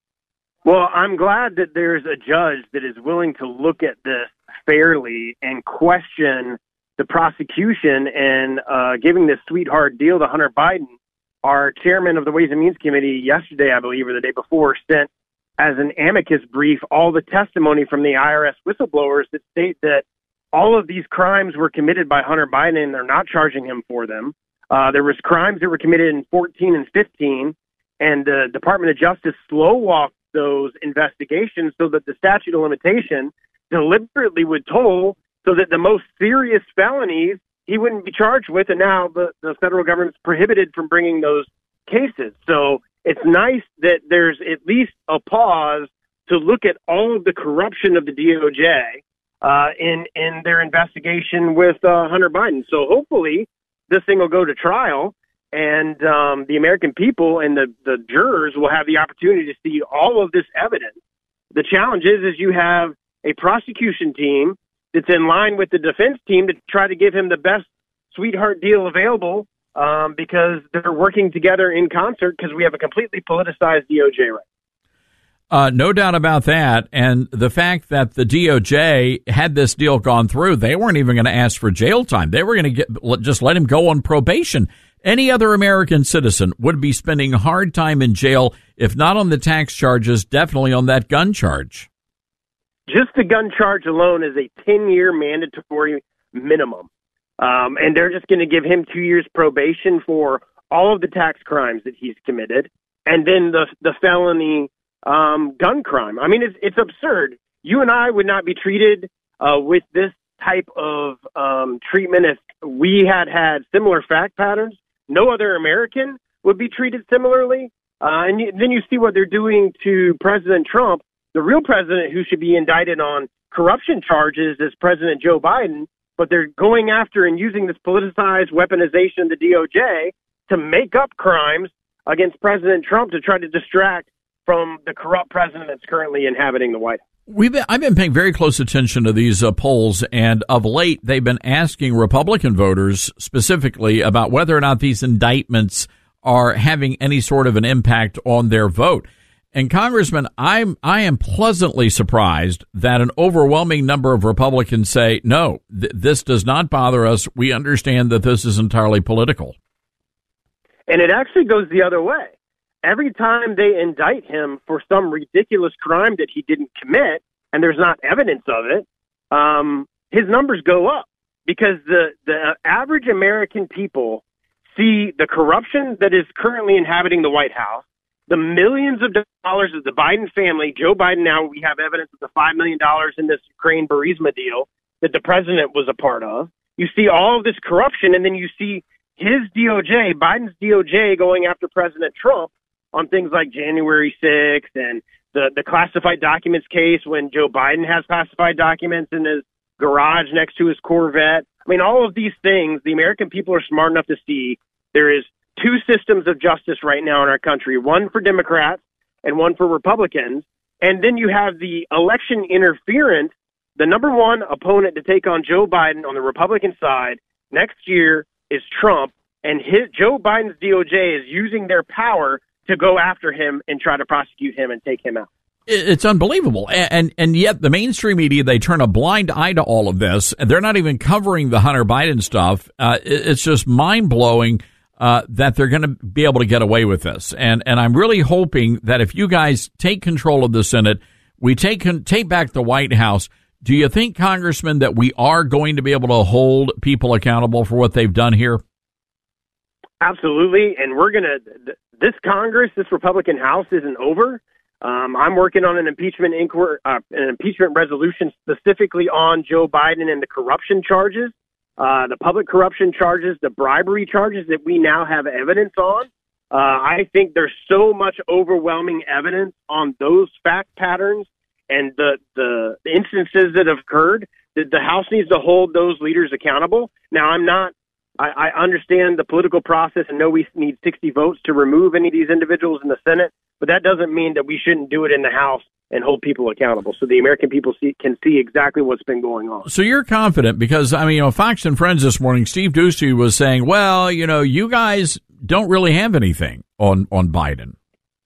Well, I'm glad that there's a judge that is willing to look at this fairly and question the prosecution and uh, giving this sweetheart deal to Hunter Biden. Our chairman of the Ways and Means Committee yesterday, I believe, or the day before, sent as an amicus brief all the testimony from the I R S whistleblowers that state that all of these crimes were committed by Hunter Biden and they're not charging him for them. Uh, there was crimes that were committed in fourteen and fifteen, and the Department of Justice slow-walked those investigations so that the statute of limitation deliberately would toll so that the most serious felonies he wouldn't be charged with, and now the, the federal government's prohibited from bringing those cases. So it's nice that there's at least a pause to look at all of the corruption of the D O J uh, in, in their investigation with uh, Hunter Biden. So hopefully this thing will go to trial, and um, the American people and the, the jurors will have the opportunity to see all of this evidence. The challenge is, is you have a prosecution team that's in line with the defense team to try to give him the best sweetheart deal available um, because they're working together in concert because we have a completely politicized D O J right Uh, no doubt about that. And the fact that the D O J had this deal gone through, they weren't even going to ask for jail time. They were going to get just let him go on probation. Any other American citizen would be spending hard time in jail, if not on the tax charges, definitely on that gun charge. Just the gun charge alone is a ten-year mandatory minimum. Um, and they're just going to give him two years probation for all of the tax crimes that he's committed, and then the the felony um, gun crime. I mean, it's it's absurd. You and I would not be treated uh, with this type of um, treatment if we had had similar fact patterns. No other American would be treated similarly. Uh, and you, then you see what they're doing to President Trump. The real president who should be indicted on corruption charges is President Joe Biden, but they're going after and using this politicized weaponization of the D O J to make up crimes against President Trump to try to distract from the corrupt president that's currently inhabiting the White House. We've been, I've been paying very close attention to these uh, polls, and of late they've been asking Republican voters specifically about whether or not these indictments are having any sort of an impact on their vote. And Congressman, I'm I am pleasantly surprised that an overwhelming number of Republicans say no, th- this does not bother us. We understand that this is entirely political. And it actually goes the other way. Every time they indict him for some ridiculous crime that he didn't commit, and there's not evidence of it, um, his numbers go up because the, the average American people see the corruption that is currently inhabiting the White House, the millions of dollars of the Biden family. Joe Biden, now we have evidence of the five million dollars in this Ukraine Burisma deal that the president was a part of. You see all of this corruption, and then you see his D O J, Biden's D O J, going after President Trump on things like January sixth and the, the classified documents case when Joe Biden has classified documents in his garage next to his Corvette. I mean, all of these things, the American people are smart enough to see there is two systems of justice right now in our country, one for Democrats and one for Republicans. And then you have the election interference, the number one opponent to take on Joe Biden on the Republican side next year is Trump, and his Joe Biden's D O J is using their power to go after him and try to prosecute him and take him out. It's unbelievable. And, and and yet the mainstream media, they turn a blind eye to all of this. They're not even covering the Hunter Biden stuff. Uh, it's just mind-blowing uh, that they're going to be able to get away with this. And and I'm really hoping that if you guys take control of the Senate, we take take back the White House, do you think, Congressman, that we are going to be able to hold people accountable for what they've done here? Absolutely. And we're going to... This Congress, this Republican House isn't over. Um, I'm working on an impeachment inquiry, uh, an impeachment resolution specifically on Joe Biden and the corruption charges, uh, the public corruption charges, the bribery charges that we now have evidence on. Uh, I think there's so much overwhelming evidence on those fact patterns and the, the instances that have occurred that the House needs to hold those leaders accountable. Now, I'm not I, I understand the political process and know we need sixty votes to remove any of these individuals in the Senate, but that doesn't mean that we shouldn't do it in the House and hold people accountable so the American people see, can see exactly what's been going on. So you're confident because, I mean, you know, Fox and Friends this morning, Steve Doocy was saying, well, you know, you guys don't really have anything on, on Biden.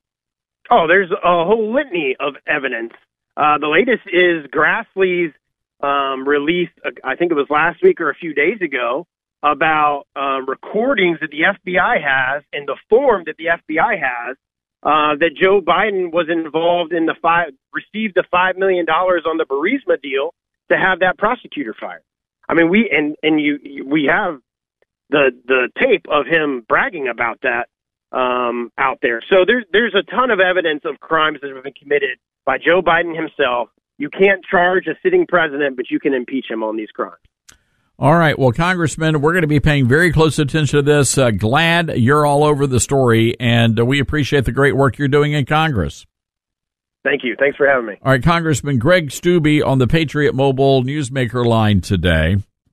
Oh, there's a whole litany of evidence. Uh, the latest is Grassley's um, release, uh, I think it was last week or a few days ago, about uh, recordings that the F B I has and the form that the F B I has uh, that Joe Biden was involved in the five, received the five million dollars on the Burisma deal to have that prosecutor fired. I mean, we and and you, you we have the the tape of him bragging about that um, out there. So there's there's a ton of evidence of crimes that have been committed by Joe Biden himself. You can't charge a sitting president, but you can impeach him on these crimes. All right. Well, Congressman, we're going to be paying very close attention to this. Uh, glad you're all over the story, and uh, we appreciate the great work you're doing in Congress. Thank you. Thanks for having me. All right, Congressman Greg Steube on the Patriot Mobile Newsmaker line today.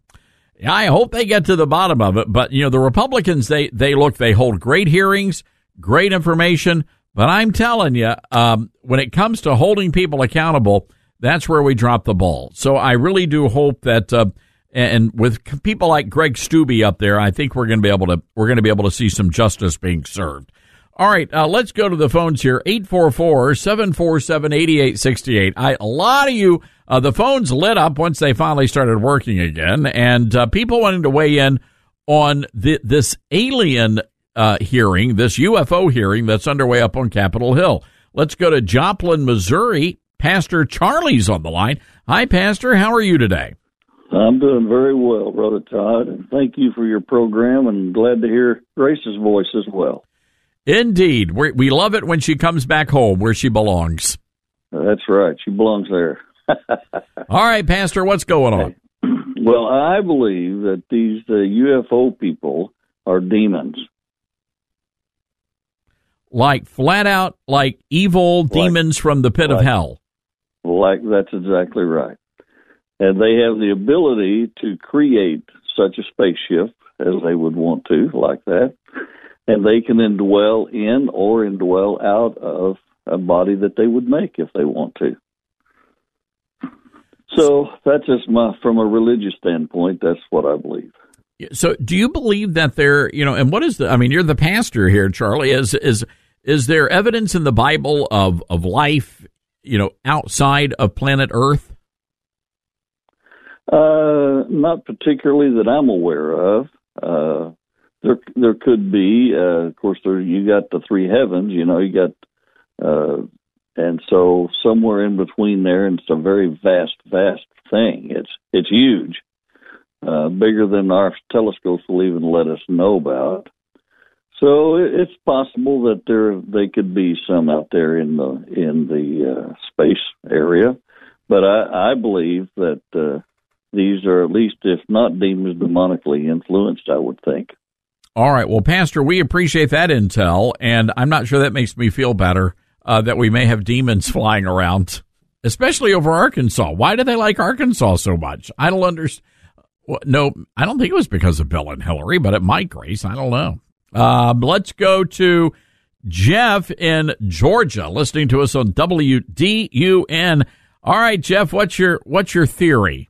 I hope they get to the bottom of it, but, you know, the Republicans, they, they look, they hold great hearings, great information, but I'm telling you, um, when it comes to holding people accountable, that's where we drop the ball. So I really do hope that, uh, and with people like Greg Steube up there, I think we're going to be able to we're going to be able to see some justice being served. All right, uh, let's go to the phones here. eight four four, seven four seven, eight eight six eight. I, a lot of you, uh, the phones lit up once they finally started working again, and uh, people wanting to weigh in on the, this alien uh, hearing, this U F O hearing that's underway up on Capitol Hill. Let's go to Joplin, Missouri. Pastor Charlie's on the line. Hi, Pastor. How are you today? I'm doing very well, Brother Todd, and thank you for your program, and glad to hear Grace's voice as well. Indeed. We're, we love it when she comes back home where she belongs. That's right. She belongs there. All right, Pastor, what's going on? Well, I believe that these uh, U F O people are demons. Like flat out, like evil like, demons from the pit like, of hell. Like that's exactly right. And they have the ability to create such a spaceship as they would want to, like that. And they can indwell in or indwell out of a body that they would make if they want to. So that's just my, from a religious standpoint, that's what I believe. So do you believe that there, you know, and what is the, I mean, you're the pastor here, Charlie, is, is, is there evidence in the Bible of, of life, you know, outside of planet Earth? Uh, not particularly that I'm aware of. Uh, there, there could be. Uh, of course, there you got the three heavens. You know, you got, uh, and so somewhere in between there, and it's a very vast, vast thing. It's it's huge, uh, bigger than our telescopes will even let us know about. So it, it's possible that there they could be some out there in the in the uh, space area, but I, I believe that. Uh, These are at least, if not demons, demonically influenced, I would think. All right. Well, Pastor, we appreciate that intel, and I'm not sure that makes me feel better uh, that we may have demons flying around, especially over Arkansas. Why do they like Arkansas so much? I don't understand. Well, no, I don't think it was because of Bill and Hillary, but it might, Grace. I don't know. Uh, let's go to Jeff in Georgia, listening to us on W D U N. All right, Jeff, what's your what's your theory?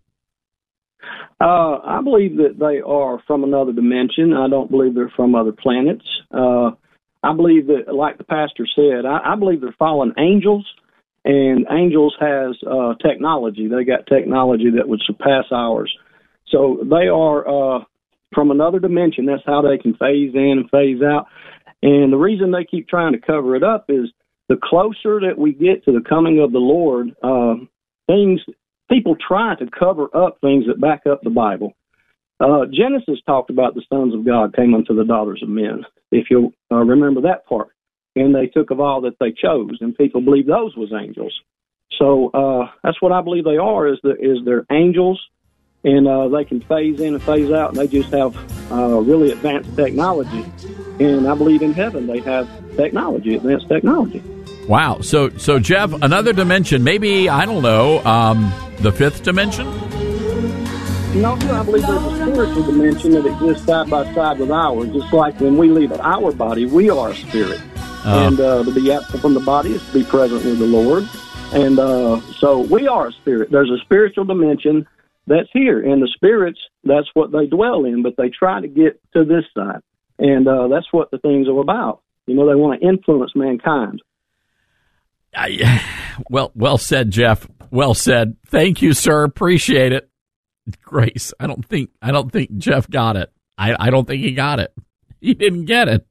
Uh, I believe that they are from another dimension. I don't believe they're from other planets. Uh, I believe that, like the pastor said, I, I believe they're fallen angels, and angels has uh, technology. They got technology that would surpass ours. So they are uh, from another dimension. That's how they can phase in and phase out. And the reason they keep trying to cover it up is the closer that we get to the coming of the Lord, uh, things... People try to cover up things that back up the Bible. Uh, Genesis talked about the sons of God came unto the daughters of men, if you'll uh, remember that part. And they took of all that they chose, and people believe those was angels. So uh, that's what I believe they are, is, the, is they're angels, and uh, they can phase in and phase out, and they just have uh, really advanced technology. And I believe in heaven they have technology, advanced technology. Wow. So, so Jeff, another dimension, maybe, I don't know, um, the fifth dimension? No, I believe there's a spiritual dimension that exists side by side with ours. Just like when we leave our body, we are a spirit. Uh, and uh, to be absent from the body is to be present with the Lord. And uh, so we are a spirit. There's a spiritual dimension that's here. And the spirits, that's what they dwell in. But they try to get to this side. And uh, that's what the things are about. You know, they want to influence mankind. I, well, well said, Jeff. Well said. Thank you, sir. Appreciate it. Grace, I don't think I don't think Jeff got it. I, I don't think he got it. He didn't get it.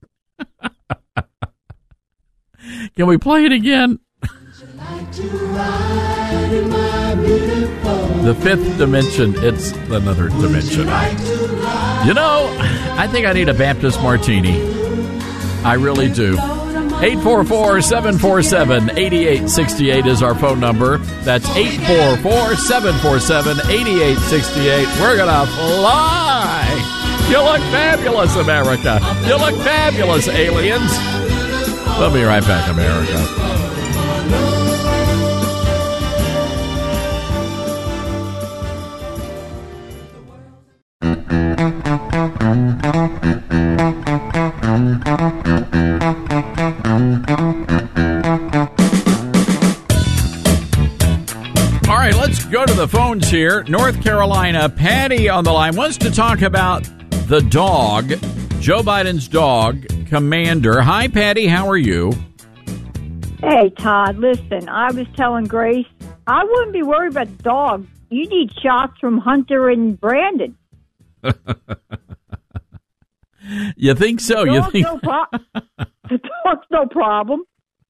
Can we play it again? The fifth dimension. It's another dimension. You know, I think I need a Baptist martini. I really do. eight four four, seven four seven, eight eight six eight is our phone number. That's eight four four, seven four seven, eight eight six eight. We're going to fly. You look fabulous, America. You look fabulous, aliens. We'll be right back, America. All right, let's go to the phones here. North Carolina, Patty on the line wants to talk about the dog, Joe Biden's dog, Commander. Hi, Patty. How are you? Hey, Todd. Listen, I was telling Grace, I wouldn't be worried about the dog. You need shots from Hunter and Brandon. You think so? The You dog's think no pro- the dog's no problem.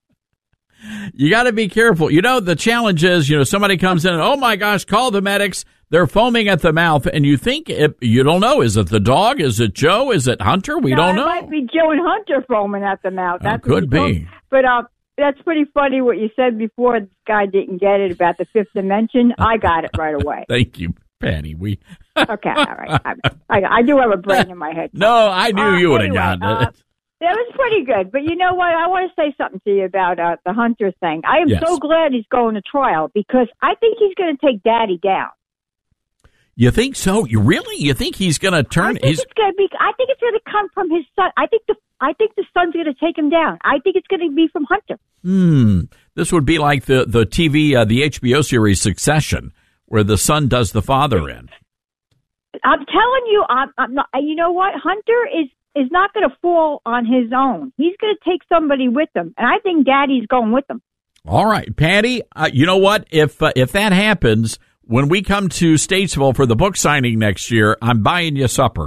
You got to be careful. You know, the challenge is, you know, somebody comes in and, oh, my gosh, call the medics. They're foaming at the mouth. And you think, it, you don't know. Is it the dog? Is it Joe? Is it Hunter? We no, don't it know. It might be Joe and Hunter foaming at the mouth. Oh, That's could be. But uh, that's pretty funny what you said before. This guy didn't get it about the fifth dimension. I got it right away. Thank you, Patty. We Okay, all right. I, I, I do have a brain in my head. No, I knew uh, you would have anyway, gotten uh, it. That was pretty good. But you know what? I want to say something to you about uh, the Hunter thing. I am Yes. so glad he's going to trial because I think he's going to take Daddy down. You think so? You really? You think he's going to turn? I think He's it's going to be. I think it's going to come from his son. I think the. I think the son's going to take him down. I think it's going to be from Hunter. hmm. This would be like the the T V, uh, the H B O series Succession, where the son does the father in. I'm telling you, I'm, I'm not. You know what? Hunter is is not going to fall on his own. He's going to take somebody with him, and I think Daddy's going with him. All right, Patty. Uh, you know what? If uh, if that happens, when we come to Statesville for the book signing next year, I'm buying you supper.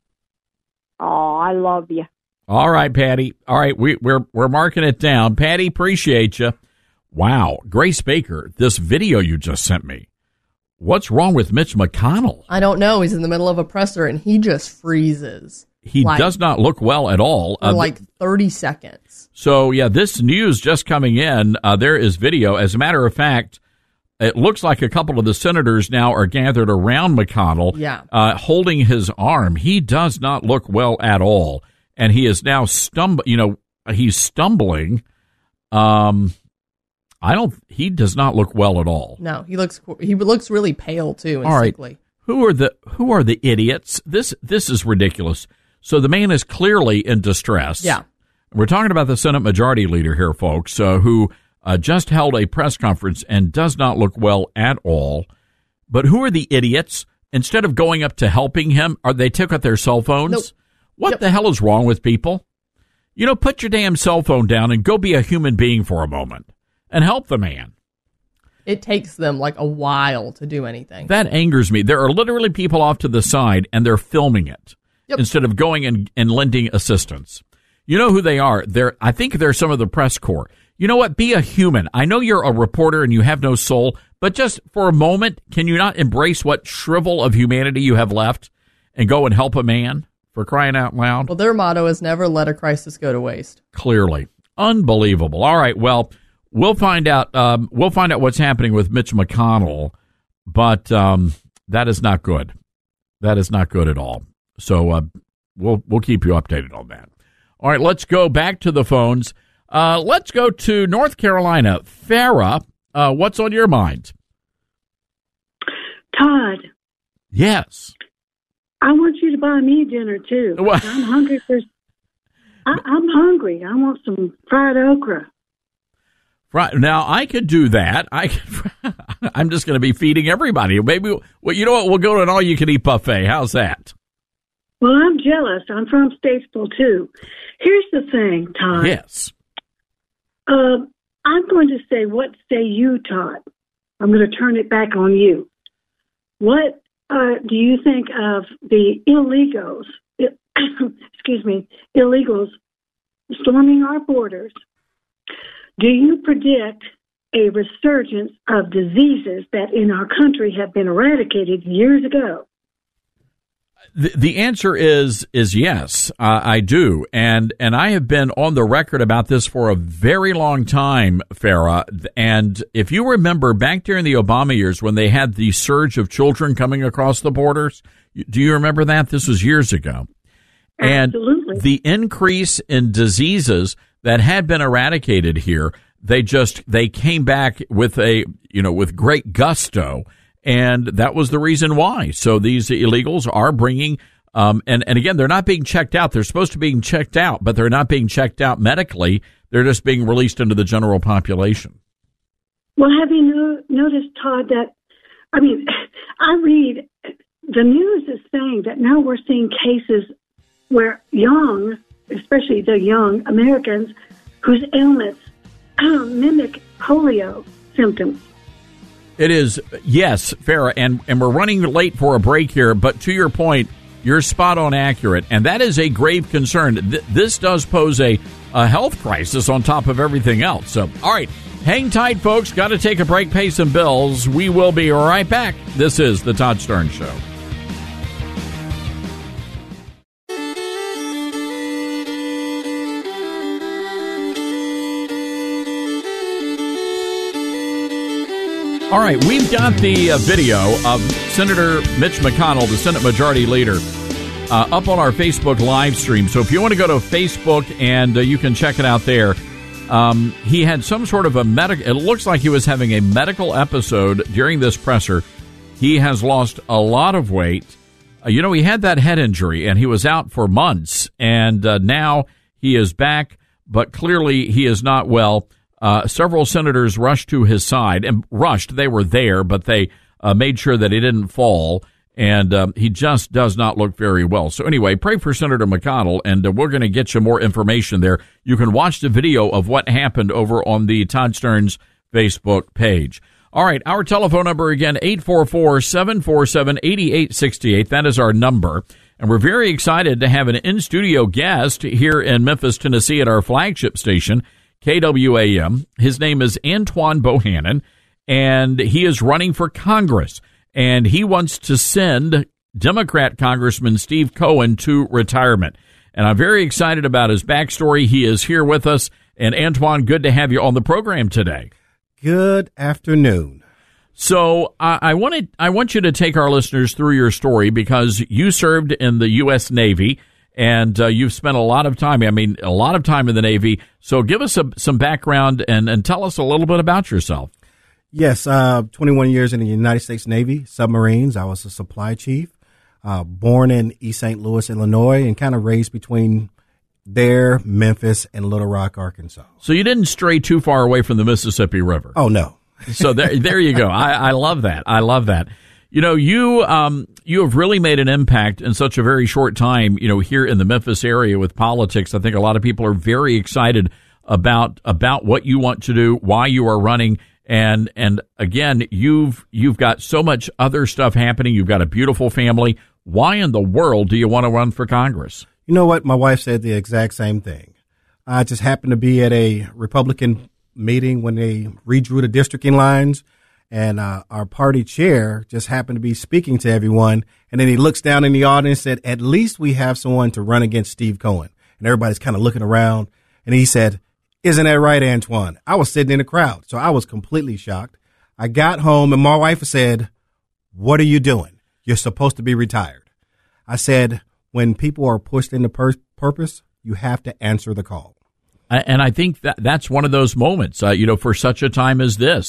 Oh, I love you. All right, Patty. All right, we, we're we're marking it down. Patty, appreciate you. Wow, Grace Baker, this video you just sent me. What's wrong with Mitch McConnell? I don't know. He's in the middle of a presser and he just freezes. He like, does not look well at all. For Uh, like thirty seconds. So, yeah, this news just coming in, uh, there is video. As a matter of fact, it looks like a couple of the senators now are gathered around McConnell, Yeah. uh, holding his arm. He does not look well at all. And he is now stumble. You know, he's stumbling. Um, I don't, he does not look well at all. No, he looks he looks really pale too and All right. sickly. Who are the who are the idiots? This this is ridiculous. So the man is clearly in distress. Yeah. We're talking about the Senate Majority Leader here, folks, uh, who uh, just held a press conference and does not look well at all. But who are the idiots? Instead of going up to helping him, are they took out their cell phones? Nope. What Yep. the hell is wrong with people? You know, put your damn cell phone down and go be a human being for a moment and help the man. It takes them like a while to do anything. That angers me. There are literally people off to the side, and they're filming it Yep. instead of going and, and lending assistance. You know who they are? They're, I think they're some of the press corps. You know what? Be a human. I know you're a reporter and you have no soul, but just for a moment, can you not embrace what shrivel of humanity you have left and go and help a man, for crying out loud? Well, their motto is never let a crisis go to waste. Clearly. Unbelievable. All right, well, we'll find out. Um, we'll find out what's happening with Mitch McConnell, but um, that is not good. That is not good at all. So uh, we'll we'll keep you updated on that. All right, let's go back to the phones. Uh, let's go to North Carolina. Farah, uh, what's on your mind? Todd, Yes. I want you to buy me dinner, too. What? I'm hungry for... I, I'm hungry. I want some fried okra. Right. Now, I could do that. I could, I'm just going to be feeding everybody. Maybe, well, you know what? We'll go to an all-you-can-eat buffet. How's that? Well, I'm jealous. I'm from Statesville, too. Here's the thing, Todd. Yes. Uh, I'm going to say, what say you, Todd? I'm going to turn it back on you. What uh, do you think of the illegals, excuse me, illegals storming our borders? Do you predict a resurgence of diseases that in our country have been eradicated years ago? The, the answer is is yes, uh, I do, and and I have been on the record about this for a very long time, Farah. And if you remember back during the Obama years when they had the surge of children coming across the borders, do you remember that? This was years ago. Absolutely. And the increase in diseases that had been eradicated here, they just they came back with a you know with great gusto. And that was the reason why. So these illegals are bringing, um, and, and again, they're not being checked out. They're supposed to be being checked out, but they're not being checked out medically. They're just being released into the general population. Well, have you no, noticed, Todd, that, I mean, I read, the news is saying that now we're seeing cases where young, especially the young Americans, whose ailments mimic polio symptoms. It is, yes, Farah, and, and we're running late for a break here, but to your point, you're spot on accurate, and that is a grave concern. Th- this does pose a, a health crisis on top of everything else. So, all right, hang tight, folks. Got to take a break, pay some bills. We will be right back. This is The Todd Stern Show. All right, we've got the uh, video of Senator Mitch McConnell, the Senate Majority Leader, uh, up on our Facebook live stream. So if you want to go to Facebook and uh, you can check it out there, um, he had some sort of a medical, it looks like he was having a medical episode during this presser. He has lost a lot of weight. Uh, you know, he had that head injury and he was out for months, and uh, now he is back, but clearly he is not well. Uh, several senators rushed to his side and rushed. They were there, but they uh, made sure that he didn't fall. And um, he just does not look very well. So anyway, pray for Senator McConnell, and uh, we're going to get you more information there. You can watch the video of what happened over on the Todd Stern's Facebook page. All right, our telephone number again, eight four four, seven four seven, eight eight six eight. That is our number. And we're very excited to have an in-studio guest here in Memphis, Tennessee at our flagship station, K W A M. His name is Antoine Bohannon, and he is running for Congress, and he wants to send Democrat Congressman Steve Cohen to retirement. And I'm very excited about his backstory. He is here with us. And Antoine, good to have you on the program today. Good afternoon. So I, I wanted I want you to take our listeners through your story, because you served in the U S Navy. And uh, you've spent a lot of time, I mean, a lot of time in the Navy. So give us a, some background and, and tell us a little bit about yourself. Yes, uh, twenty-one years in the United States Navy, submarines. I was a supply chief, uh, born in East Saint Louis, Illinois, and kind of raised between there, Memphis, and Little Rock, Arkansas. So you didn't stray too far away from the Mississippi River. Oh, no. So there, there you go. I, I love that. I love that. You know, you um, you have really made an impact in such a very short time, you know, here in the Memphis area with politics. I think a lot of people are very excited about about what you want to do, why you are running. And and again, you've you've got so much other stuff happening. You've got a beautiful family. Why in the world do you want to run for Congress? You know what? My wife said the exact same thing. I just happened to be at a Republican meeting when they redrew the districting lines. And uh, our party chair just happened to be speaking to everyone. And then he looks down in the audience and said, at least we have someone to run against Steve Cohen. And everybody's kind of looking around. And he said, isn't that right, Antoine? I was sitting in the crowd, so I was completely shocked. I got home and my wife said, what are you doing? You're supposed to be retired. I said, when people are pushed into pur- purpose, you have to answer the call. And I think that that's one of those moments, uh, you know, for such a time as this,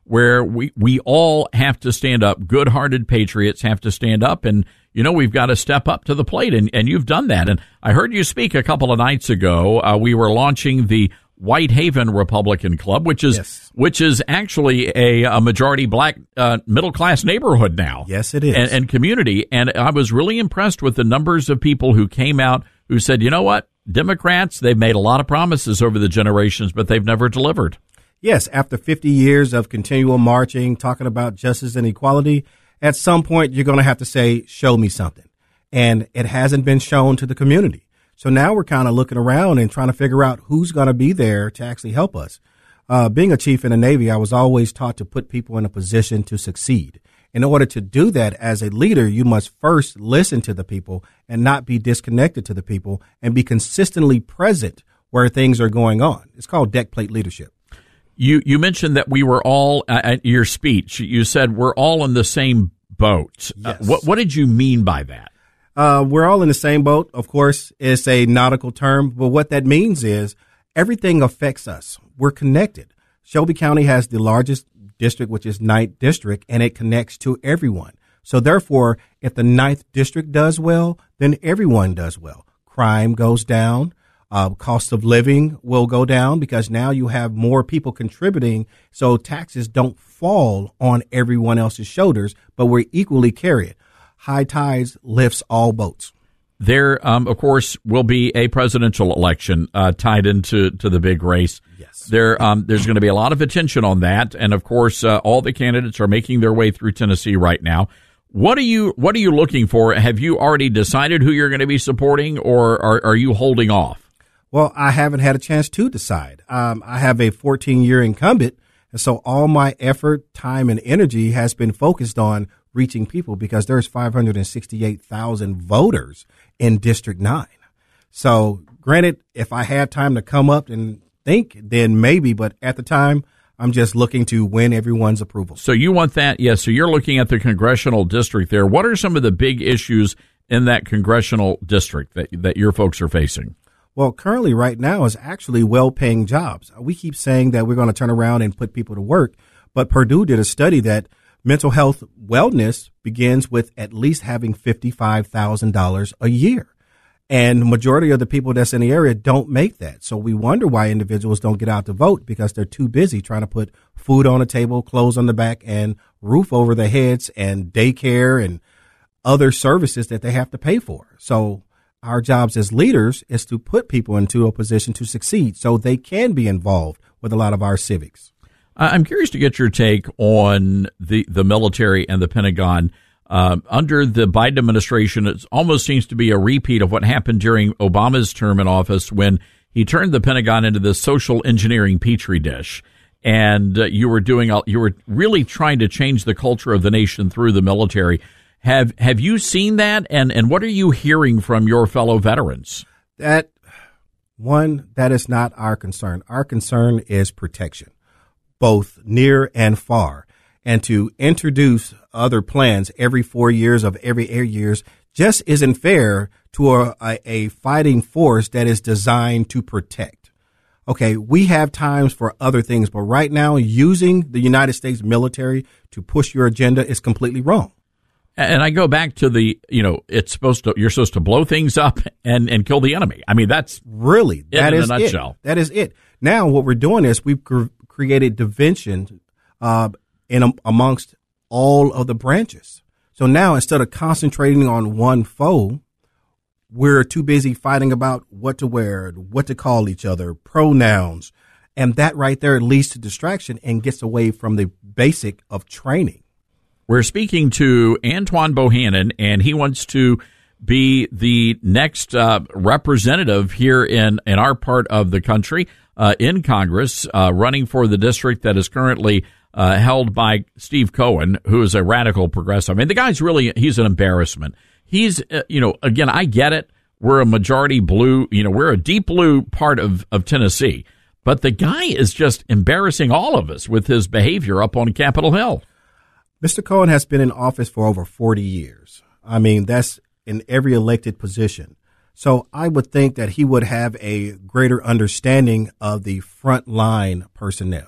where we, we all have to stand up. Good-hearted patriots have to stand up, and, you know, we've got to step up to the plate, and, and you've done that. And I heard you speak a couple of nights ago. Uh, we were launching the Whitehaven Republican Club, which is yes. which is actually a, a majority black uh, middle class neighborhood now. Yes, it is, and, and community. And I was really impressed with the numbers of people who came out who said, you know what, Democrats, they've made a lot of promises over the generations, but they've never delivered. Yes, after fifty years of continual marching, talking about justice and equality, at some point you're going to have to say, show me something. And it hasn't been shown to the community. So now we're kind of looking around and trying to figure out who's going to be there to actually help us. Uh, being a chief in the Navy, I was always taught to put people in a position to succeed. In order to do that as a leader, you must first listen to the people and not be disconnected to the people and be consistently present where things are going on. It's called deck plate leadership. You you mentioned that we were all, uh, at your speech, you said we're all in the same boat. Yes. Uh, what, what did you mean by that? Uh, we're all in the same boat. Of course, it's a nautical term, but what that means is everything affects us. We're connected. Shelby County has the largest district, which is ninth District, and it connects to everyone. So therefore, if the ninth District does well, then everyone does well. Crime goes down. Uh, cost of living will go down because now you have more people contributing. So taxes don't fall on everyone else's shoulders, but we're equally carried. High tides lifts all boats. There, um, of course, will be a presidential election uh, tied into to the big race. Yes. There, um, there's going to be a lot of attention on that, and of course, uh, all the candidates are making their way through Tennessee right now. What are you What are you looking for? Have you already decided who you're going to be supporting, or are, are you holding off? Well, I haven't had a chance to decide. Um, I have a fourteen-year incumbent, and so all my effort, time, and energy has been focused on reaching people because there's five hundred sixty-eight thousand voters in District nine. So granted, if I had time to come up and think, then maybe, but at the time, I'm just looking to win everyone's approval. So you want that? Yes. So you're looking at the congressional district there. What are some of the big issues in that congressional district that, that your folks are facing? Well, currently right now is actually well-paying jobs. We keep saying that we're going to turn around and put people to work, but Purdue did a study that mental health wellness begins with at least having fifty-five thousand dollars a year. And the majority of the people that's in the area don't make that. So we wonder why individuals don't get out to vote because they're too busy trying to put food on the table, clothes on the back, and roof over their heads, and daycare and other services that they have to pay for. So our jobs as leaders is to put people into a position to succeed so they can be involved with a lot of our civics. I'm curious to get your take on the, the military and the Pentagon. Uh, under the Biden administration, it almost seems to be a repeat of what happened during Obama's term in office when he turned the Pentagon into this social engineering petri dish. And uh, you were doing, you were really trying to change the culture of the nation through the military. Have have you seen that? And, and what are you hearing from your fellow veterans? That, one, that is not our concern. Our concern is protection, both near and far. And to introduce other plans every four years of every eight years just isn't fair to a, a, a fighting force that is designed to protect. Okay, we have times for other things, but right now using the United States military to push your agenda is completely wrong. And I go back to the, you know, it's supposed to, you're supposed to blow things up and, and kill the enemy. I mean, that's really, that in is a nutshell. It. That is it. Now what we're doing is we've cr- created division, uh, in um, amongst all of the branches. So now instead of concentrating on one foe, we're too busy fighting about what to wear, what to call each other, pronouns. And that right there leads to distraction and gets away from the basic of training. We're speaking to Antoine Bohannon, and he wants to be the next uh, representative here in, in our part of the country, uh, in Congress, uh, running for the district that is currently uh, held by Steve Cohen, who is a radical progressive. I mean, the guy's really, he's an embarrassment. He's, uh, you know, again, I get it. We're a majority blue, you know, we're a deep blue part of, of Tennessee. But the guy is just embarrassing all of us with his behavior up on Capitol Hill. Mister Cohen has been in office for over forty years. I mean, that's in every elected position. So I would think that he would have a greater understanding of the frontline personnel,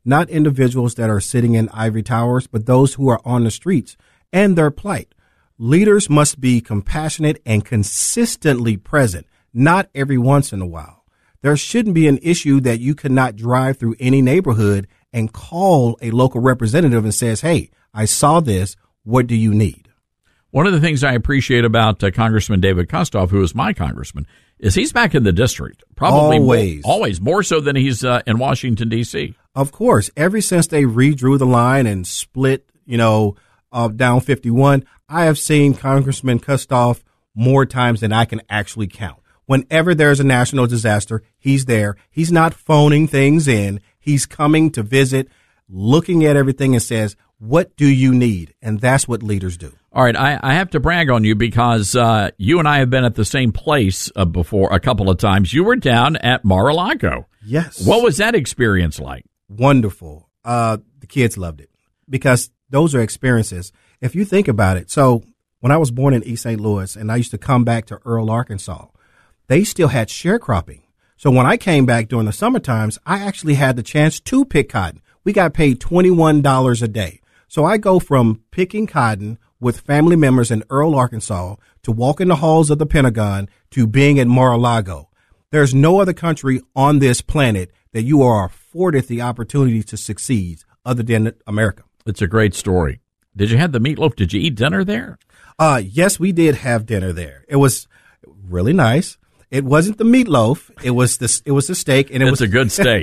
not individuals that are sitting in ivory towers, but those who are on the streets and their plight. Leaders must be compassionate and consistently present, not every once in a while. There shouldn't be an issue that you cannot drive through any neighborhood and call a local representative and says, hey, I saw this. What do you need? One of the things I appreciate about uh, Congressman David Kustoff, who is my congressman, is he's back in the district. Probably always, more, always more so than he's uh, in Washington, D C. Of course, ever since they redrew the line and split, you know, uh, down fifty-one, I have seen Congressman Kustoff more times than I can actually count. Whenever there's a national disaster, he's there. He's not phoning things in. He's coming to visit, looking at everything and says, what do you need? And that's what leaders do. All right, I, I have to brag on you because uh, you and I have been at the same place uh, before a couple of times. You were down at Mar-a-Lago. Yes. What was that experience like? Wonderful. Uh, the kids loved it because those are experiences. If you think about it, so when I was born in East Saint Louis and I used to come back to Earl, Arkansas, they still had sharecropping. So when I came back during the summer times, I actually had the chance to pick cotton. We got paid twenty-one dollars a day. So I go from picking cotton with family members in Earl, Arkansas, to walking the halls of the Pentagon, to being at Mar-a-Lago. There's no other country on this planet that you are afforded the opportunity to succeed other than America. It's a great story. Did you have the meatloaf? Did you eat dinner there? Uh, yes, we did have dinner there. It was really nice. It wasn't the meatloaf. It was the, it was the steak. And it it's was a good steak.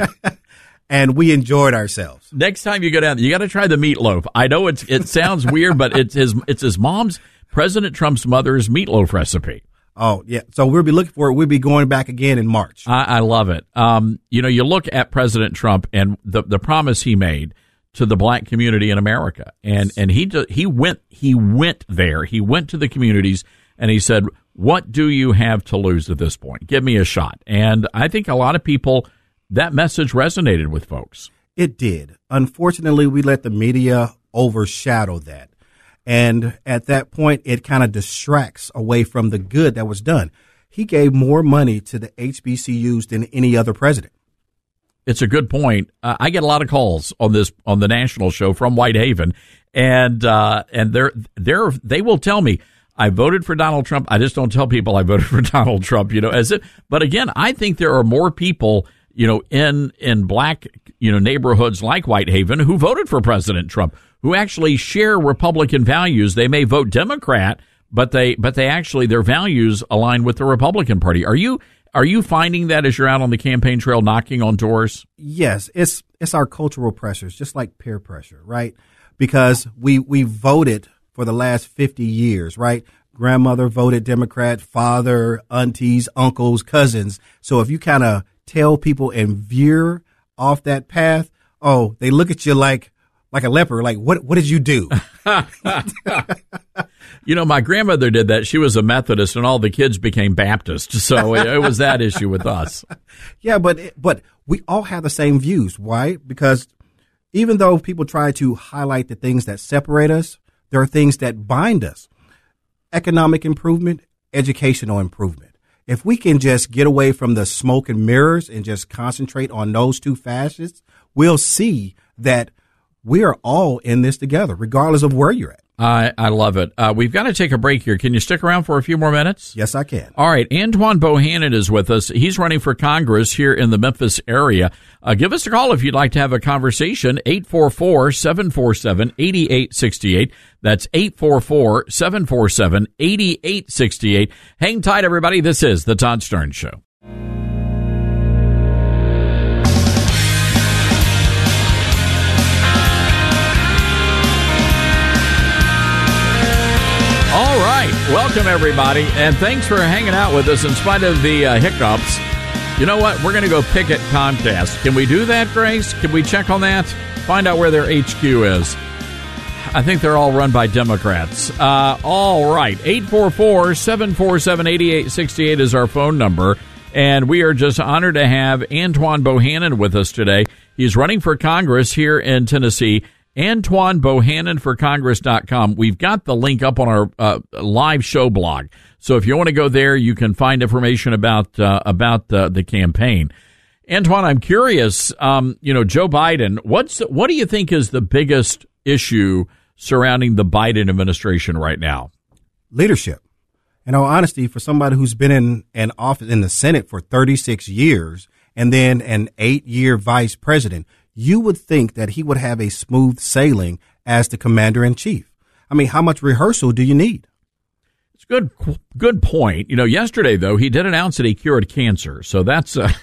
And we enjoyed ourselves. Next time you go down, you got to try the meatloaf. I know it's it sounds weird, but it's his it's his mom's, President Trump's mother's meatloaf recipe. Oh yeah, so we'll be looking for it. We'll be going back again in March. I, I love it. Um, you know, you look at President Trump and the the promise he made to the black community in America, and and he he went he went there. He went to the communities and he said, "What do you have to lose at this point? Give me a shot." And I think a lot of people. That message resonated with folks. It did. Unfortunately, we let the media overshadow that. And at that point, it kind of distracts away from the good that was done. He gave more money to the H B C Us than any other president. It's a good point. Uh, I get a lot of calls on this on the national show from Whitehaven, and uh, and they're they're they will tell me I voted for Donald Trump. I just don't tell people I voted for Donald Trump. You know, as it. But again, I think there are more people. You know, in in black, you know, neighborhoods like Whitehaven who voted for President Trump, who actually share Republican values. They may vote Democrat, but they but they actually their values align with the Republican Party. Are you are you finding that as you're out on the campaign trail knocking on doors? Yes, it's it's our cultural pressures, just like peer pressure, right? Because we we voted for the last fifty years, right? Grandmother voted Democrat, father, aunties, uncles, cousins. So if you kind of tell people and veer off that path, oh, they look at you like like a leper. Like, what what did you do? You know, my grandmother did that. She was a Methodist, and all the kids became Baptists. So it, it was that issue with us. Yeah, but but we all have the same views. Why? Because even though people try to highlight the things that separate us, there are things that bind us. Economic improvement, educational improvement. If we can just get away from the smoke and mirrors and just concentrate on those two facets, we'll see that we are all in this together, regardless of where you're at. I, I love it. Uh, we've got to take a break here. Can you stick around for a few more minutes? Yes, I can. All right. Antoine Bohannon is with us. He's running for Congress here in the Memphis area. Uh, give us a call if you'd like to have a conversation. eight four four, seven four seven, eight eight six eight. That's eight four four, seven four seven, eight eight six eight. Hang tight, everybody. This is The Todd Stern Show. All right. Welcome, everybody, and thanks for hanging out with us in spite of the uh, hiccups. You know what? We're going to go picket Comcast. Can we do that, Grace? Can we check on that? Find out where their H Q is. I think they're all run by Democrats. Uh, all right. eight four four, seven four seven, eight eight six eight is our phone number, and we are just honored to have Antoine Bohannon with us today. He's running for Congress here in Tennessee. Antoine Bohannon for Congress dot com. We've got the link up on our uh, live show blog. So if you want to go there, you can find information about uh, about uh, the campaign. Antoine, I'm curious, um, you know, Joe Biden, what's what do you think is the biggest issue surrounding the Biden administration right now? Leadership. In all honesty, for somebody who's been in an office in the Senate for thirty-six years and then an eight-year vice president, you would think that he would have a smooth sailing as the commander-in-chief. I mean, how much rehearsal do you need? It's good, good point. You know, yesterday, though, he did announce that he cured cancer. So that's, uh,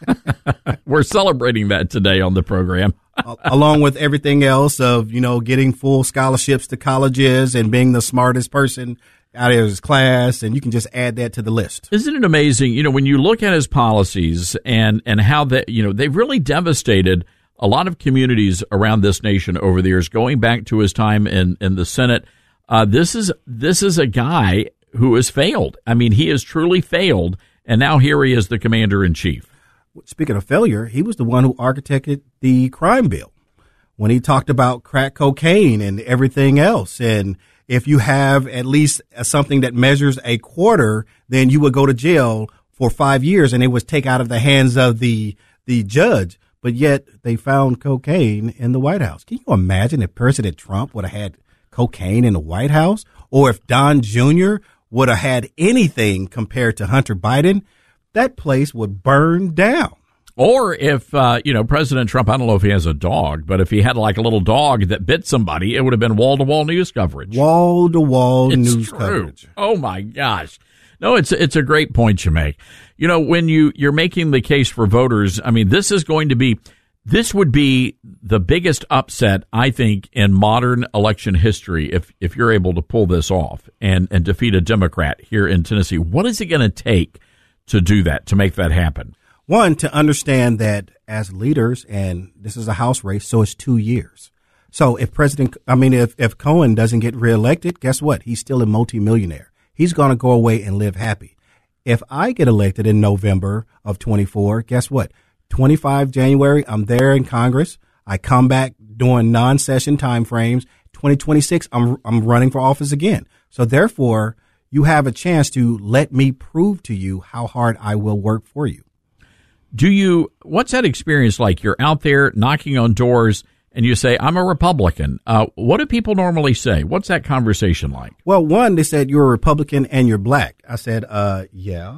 we're celebrating that today on the program. Along with everything else of, you know, getting full scholarships to colleges and being the smartest person out of his class. And you can just add that to the list. Isn't it amazing? You know, when you look at his policies and, and how that, you know, they've really devastated a lot of communities around this nation over the years, going back to his time in, in the Senate. Uh, this is this is a guy who has failed. I mean, he has truly failed, and now here he is, the commander-in-chief. Speaking of failure, he was the one who architected the crime bill when he talked about crack cocaine and everything else. And if you have at least something that measures a quarter, then you would go to jail for five years, and it was take out of the hands of the the judge. But yet they found cocaine in the White House. Can you imagine if President Trump would have had cocaine in the White House, or if Don Junior would have had anything compared to Hunter Biden? That place would burn down. Or if, uh, you know, President Trump, I don't know if he has a dog, but if he had like a little dog that bit somebody, it would have been wall-to-wall news coverage. Wall-to-wall it's news true. coverage. Oh, my gosh. No, it's it's a great point you make. You know, when you, you're making the case for voters, I mean, this is going to be, this would be the biggest upset, I think, in modern election history if if you're able to pull this off and, and defeat a Democrat here in Tennessee. What is it going to take to do that, to make that happen? One, to understand that as leaders, and this is a House race, so it's two years. So if President, I mean, if, if Cohen doesn't get reelected, guess what? He's still a multimillionaire. He's going to go away and live happy. If I get elected in November of twenty-four, guess what? twenty-five January, I'm there in Congress. I come back during non-session timeframes. twenty twenty-six, I'm I'm running for office again. So therefore, you have a chance to let me prove to you how hard I will work for you. Do you, what's that experience like? You're out there knocking on doors and you say, I'm a Republican. Uh, what do people normally say? What's that conversation like? Well, one, they said, you're a Republican and you're black. I said, uh, yeah.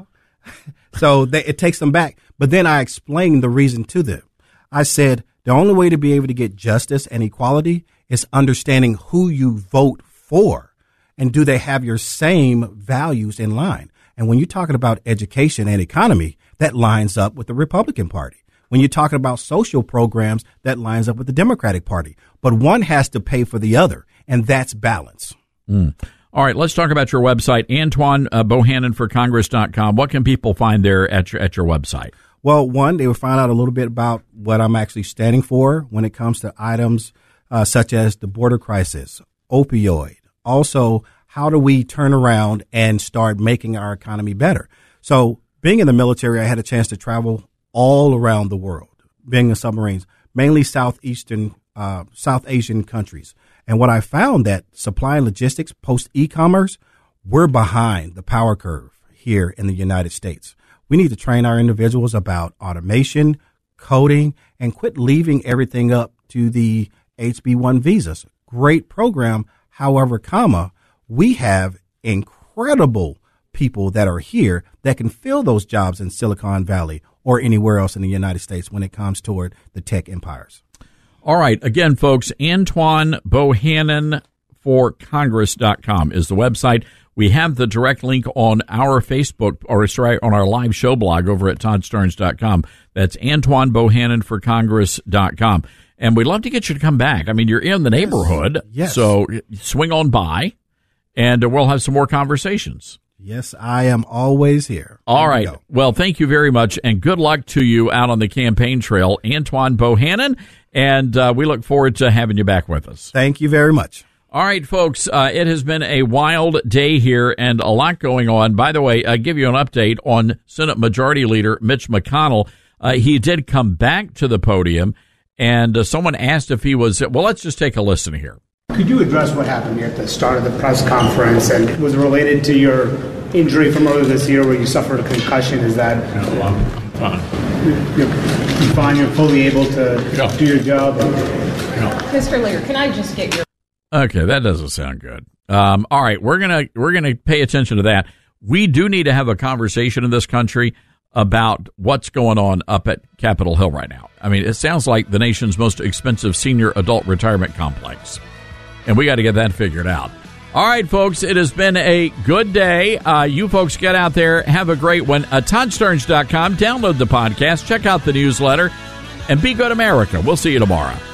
So they, it takes them back. But then I explained the reason to them. I said, the only way to be able to get justice and equality is understanding who you vote for. And do they have your same values in line? And when you're talking about education and economy, that lines up with the Republican Party. When you're talking about social programs, that lines up with the Democratic Party. But one has to pay for the other, and that's balance. Mm. All right, let's talk about your website, Antoine uh, Bohannon for Congress dot com. What can people find there at your, at your website? Well, one, they will find out a little bit about what I'm actually standing for when it comes to items uh, such as the border crisis, opioid. Also, how do we turn around and start making our economy better? So being in the military, I had a chance to travel all around the world, being in submarines, mainly southeastern, uh, South Asian countries. And what I found that supply and logistics post e-commerce, we're behind the power curve here in the United States. We need to train our individuals about automation, coding, and quit leaving everything up to the H B one visas. Great program. However, comma, we have incredible people that are here that can fill those jobs in Silicon Valley or anywhere else in the United States when it comes toward the tech empires. All right. Again, folks, Antoine Bohannon for Congress dot com is the website. We have the direct link on our Facebook, or sorry, on our live show blog over at Todd Starnes dot com. That's Antoine Bohannon for Congress dot com. And we'd love to get you to come back. I mean, you're in the neighborhood, yes. So swing on by, and we'll have some more conversations. Yes, I am always here. All right. Well, thank you very much, and good luck to you out on the campaign trail, Antoine Bohannon, and uh, we look forward to having you back with us. Thank you very much. All right, folks, uh, it has been a wild day here and a lot going on. By the way, I'll give you an update on Senate Majority Leader Mitch McConnell. Uh, he did come back to the podium, and uh, someone asked if he was, well, let's just take a listen here. Could you address what happened here at the start of the press conference, and was it related to your injury from earlier this year where you suffered a concussion? Is that... No, um, Fine. You're, you find you're fully able to do your job? Mister Lear, can I just get your... Okay, that doesn't sound good. Um, all right, we're gonna we're gonna pay attention to that. We do need to have a conversation in this country about what's going on up at Capitol Hill right now. I mean, it sounds like the nation's most expensive senior adult retirement complex, and we got to get that figured out. All right, folks, it has been a good day. Uh, you folks get out there, have a great one. Uh, Todd Starnes dot com, download the podcast, check out the newsletter, and be good, America. We'll see you tomorrow.